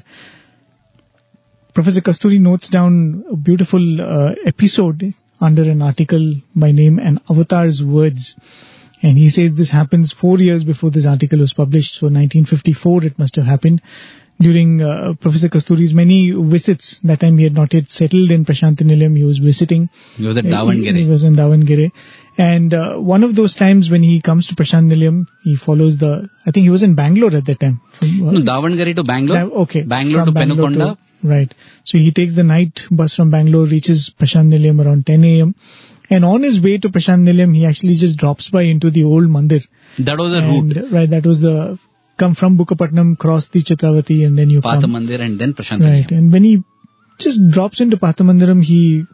Professor Kasturi notes down a beautiful episode under an article by name An Avatar's Words. And he says this happens 4 years before this article was published. So 1954 it must have happened. During Professor Kasturi's many visits, that time he had not yet settled in Prasanthi Nilayam, he was visiting. He was at Davangere. He was in Davangere. And one of those times when he comes to Prasanthi Nilayam, he follows I think he was in Bangalore at that time. No, Davangere to Bangalore. Okay. Bangalore to Penukonda. Right. So he takes the night bus from Bangalore, reaches Prasanthi Nilayam around 10 a.m. And on his way to Prasanthi Nilayam, he actually just drops by into the old mandir. That was the route. Right, that was come from Bukkapatnam, cross the Chitravati, and then you Patha come. Mandir and then Prasanthi Nilayam. Right, and when he just drops into Pathamandiram, he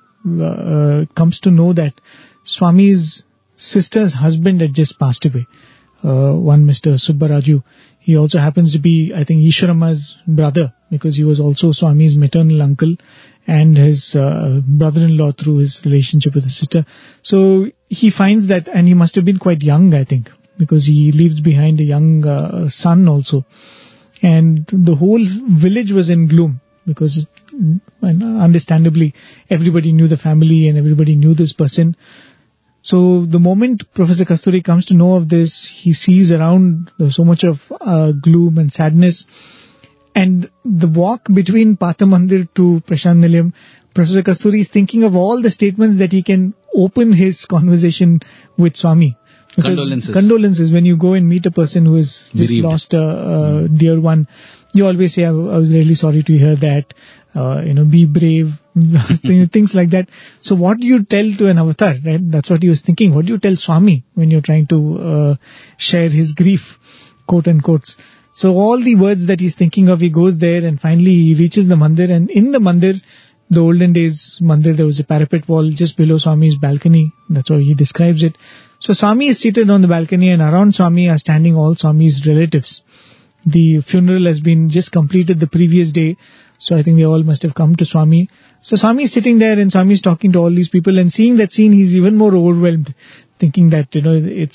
comes to know that Swami's sister's husband had just passed away. One Mr. Subbaraju. He also happens to be, I think, Ishwarama's brother, because he was also Swami's maternal uncle and his brother-in-law through his relationship with his sister. So he finds that, and he must have been quite young, I think, because he leaves behind a young son also. And the whole village was in gloom, because understandably everybody knew the family and everybody knew this person. So the moment Professor Kasturi comes to know of this, he sees around so much of gloom and sadness. And the walk between Patha Mandir to Prasanthi Nilayam, Professor Kasturi is thinking of all the statements that he can open his conversation with Swami. Because condolences. When you go and meet a person who has just lost a dear one, you always say, I was really sorry to hear that. Be brave, things like that. So what do you tell to an avatar, right? That's what he was thinking. What do you tell Swami when you're trying to share his grief, quote unquote? So all the words that he's thinking of, he goes there and finally he reaches the mandir. And in the mandir, the olden days mandir, there was a parapet wall just below Swami's balcony. That's how he describes it. So Swami is seated on the balcony, and around Swami are standing all Swami's relatives. The funeral has been just completed the previous day. So I think they all must have come to Swami. So Swami is sitting there and Swami is talking to all these people, and seeing that scene, he's even more overwhelmed, thinking that, it's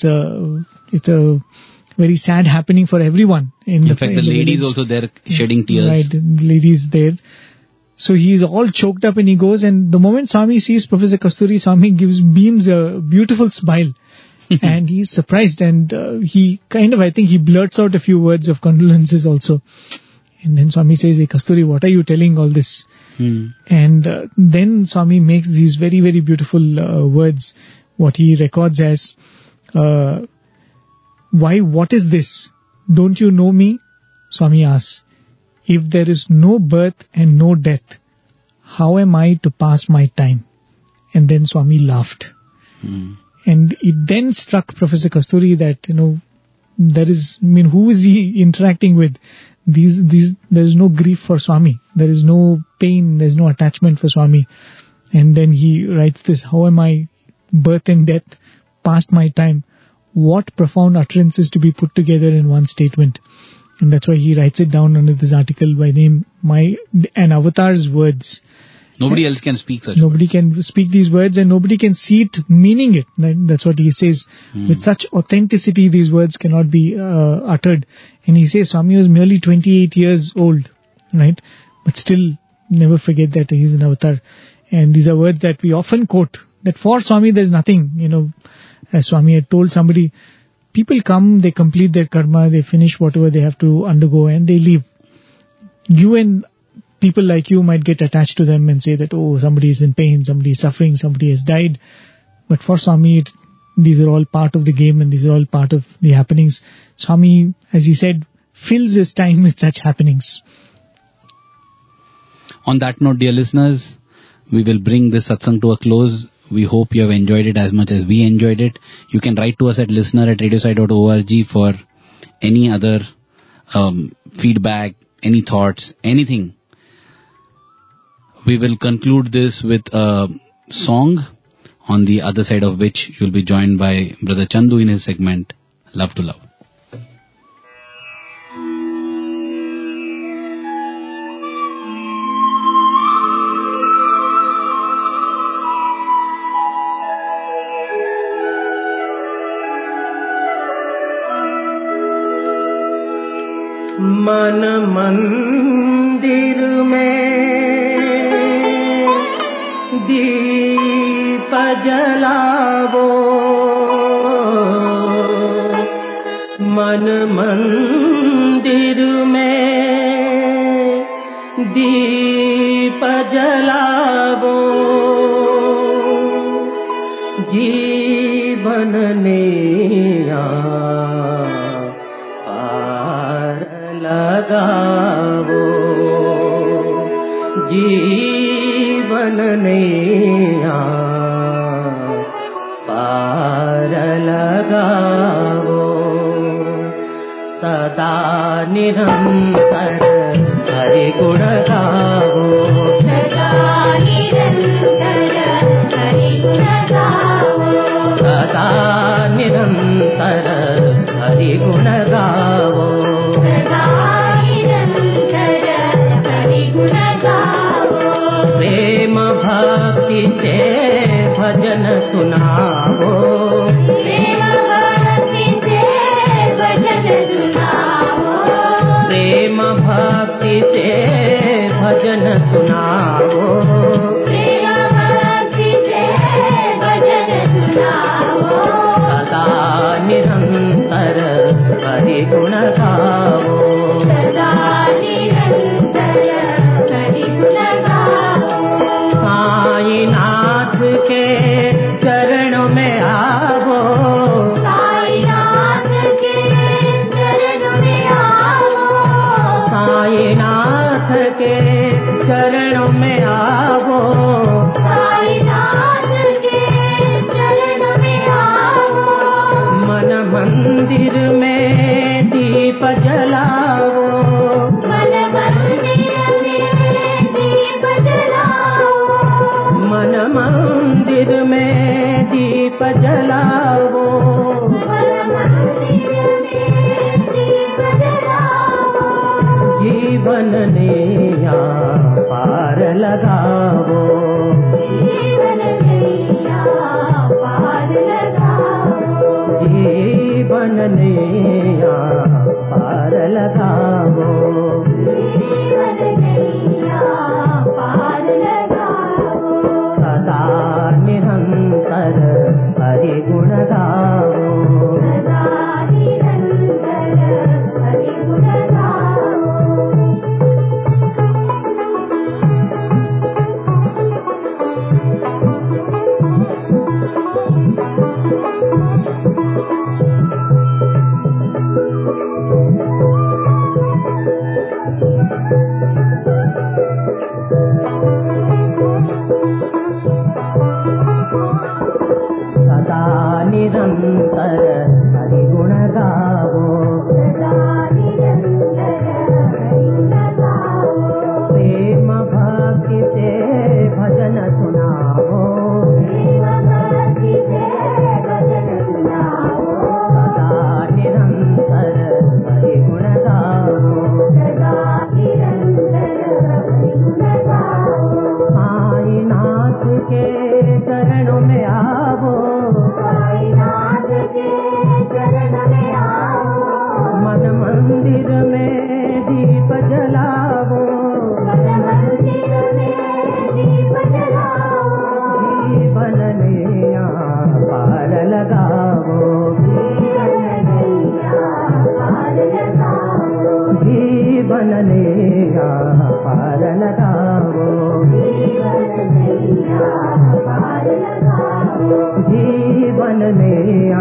a very sad happening for everyone. In fact, the ladies also there shedding tears. Right, the ladies there. So he's all choked up and he goes, and the moment Swami sees Professor Kasturi, Swami beams a beautiful smile. And he's surprised, and he I think he blurts out a few words of condolences also. And then Swami says, hey Kasturi, what are you telling all this? And then Swami makes these very, very beautiful words, what he records as, why, what is this? Don't you know me? Swami asks, if there is no birth and no death, how am I to pass my time? And then Swami laughed. And it then struck Professor Kasturi that, who is he interacting with? There is no grief for Swami. There is no pain. There is no attachment for Swami. And then he writes this, how am I, birth and death, past my time? what profound utterances to be put together in one statement. And that's why he writes it down under this article by name, an avatar's words. Nobody else can speak such Nobody can speak these words, and nobody can see it, meaning it. Right? That's what he says. With such authenticity, these words cannot be uttered. And he says Swami was merely 28 years old, right? But still, never forget that he's an avatar. And these are words that we often quote, that for Swami there's nothing, as Swami had told somebody, people come, they complete their karma, they finish whatever they have to undergo, and they leave. You and people like you might get attached to them and say that, oh, somebody is in pain, somebody is suffering, somebody has died. But for Swami, these are all part of the game, and these are all part of the happenings. Swami, as he said, fills his time with such happenings. On that note, dear listeners, we will bring this satsang to a close. We hope you have enjoyed it as much as we enjoyed it. You can write to us at listener@radiosai.org for any other feedback, any thoughts, anything. We will conclude this with a song, on the other side of which you'll be joined by Brother Chandu in his segment, Love to Love. मन मंदिर में दीप जलावो, मन मंदिर में दीप जलावो, जीवन ने लगावो, जीवन नैया पार लगावो, सदा निरंतर हरि गुण गावो, सदा निरंतर हरि गुण गावो, सदा निरंतर हरि गुण गावो, प्रेम भक्ति से भजन सुनावो, प्रेम भक्ति से भजन सुनावो, प्रेम भक्ति से भजन सुनावो, प्रेम भक्ति से भजन सुनावो, सदा निरंतर हरि गुण गावो, सदा निरंतर हरि गुण गावो, साईनाथ के चरणों में आवो, साईनाथ के चरणों में आवो, साईनाथ के चरणों में आवो, साईनाथ के चरणों में आवो, मन मंदिर में दीप जलाओ, मन मंदिर में दीप जलाओ, मन मंदिर में दीप जलाओ, मन मंदिर में दीप जलाओ, जीवन नैया पार लगाओ, जीवन नैया पार लगाओ, जीवन नैया पार लगाओ, जीवन नैया पार लगाओ, सदा निरंतर हरि गुण गाओ, सदा निरंतर हरि गुण गाओ, जीवन नैया पार लगाओ, जीवन नैया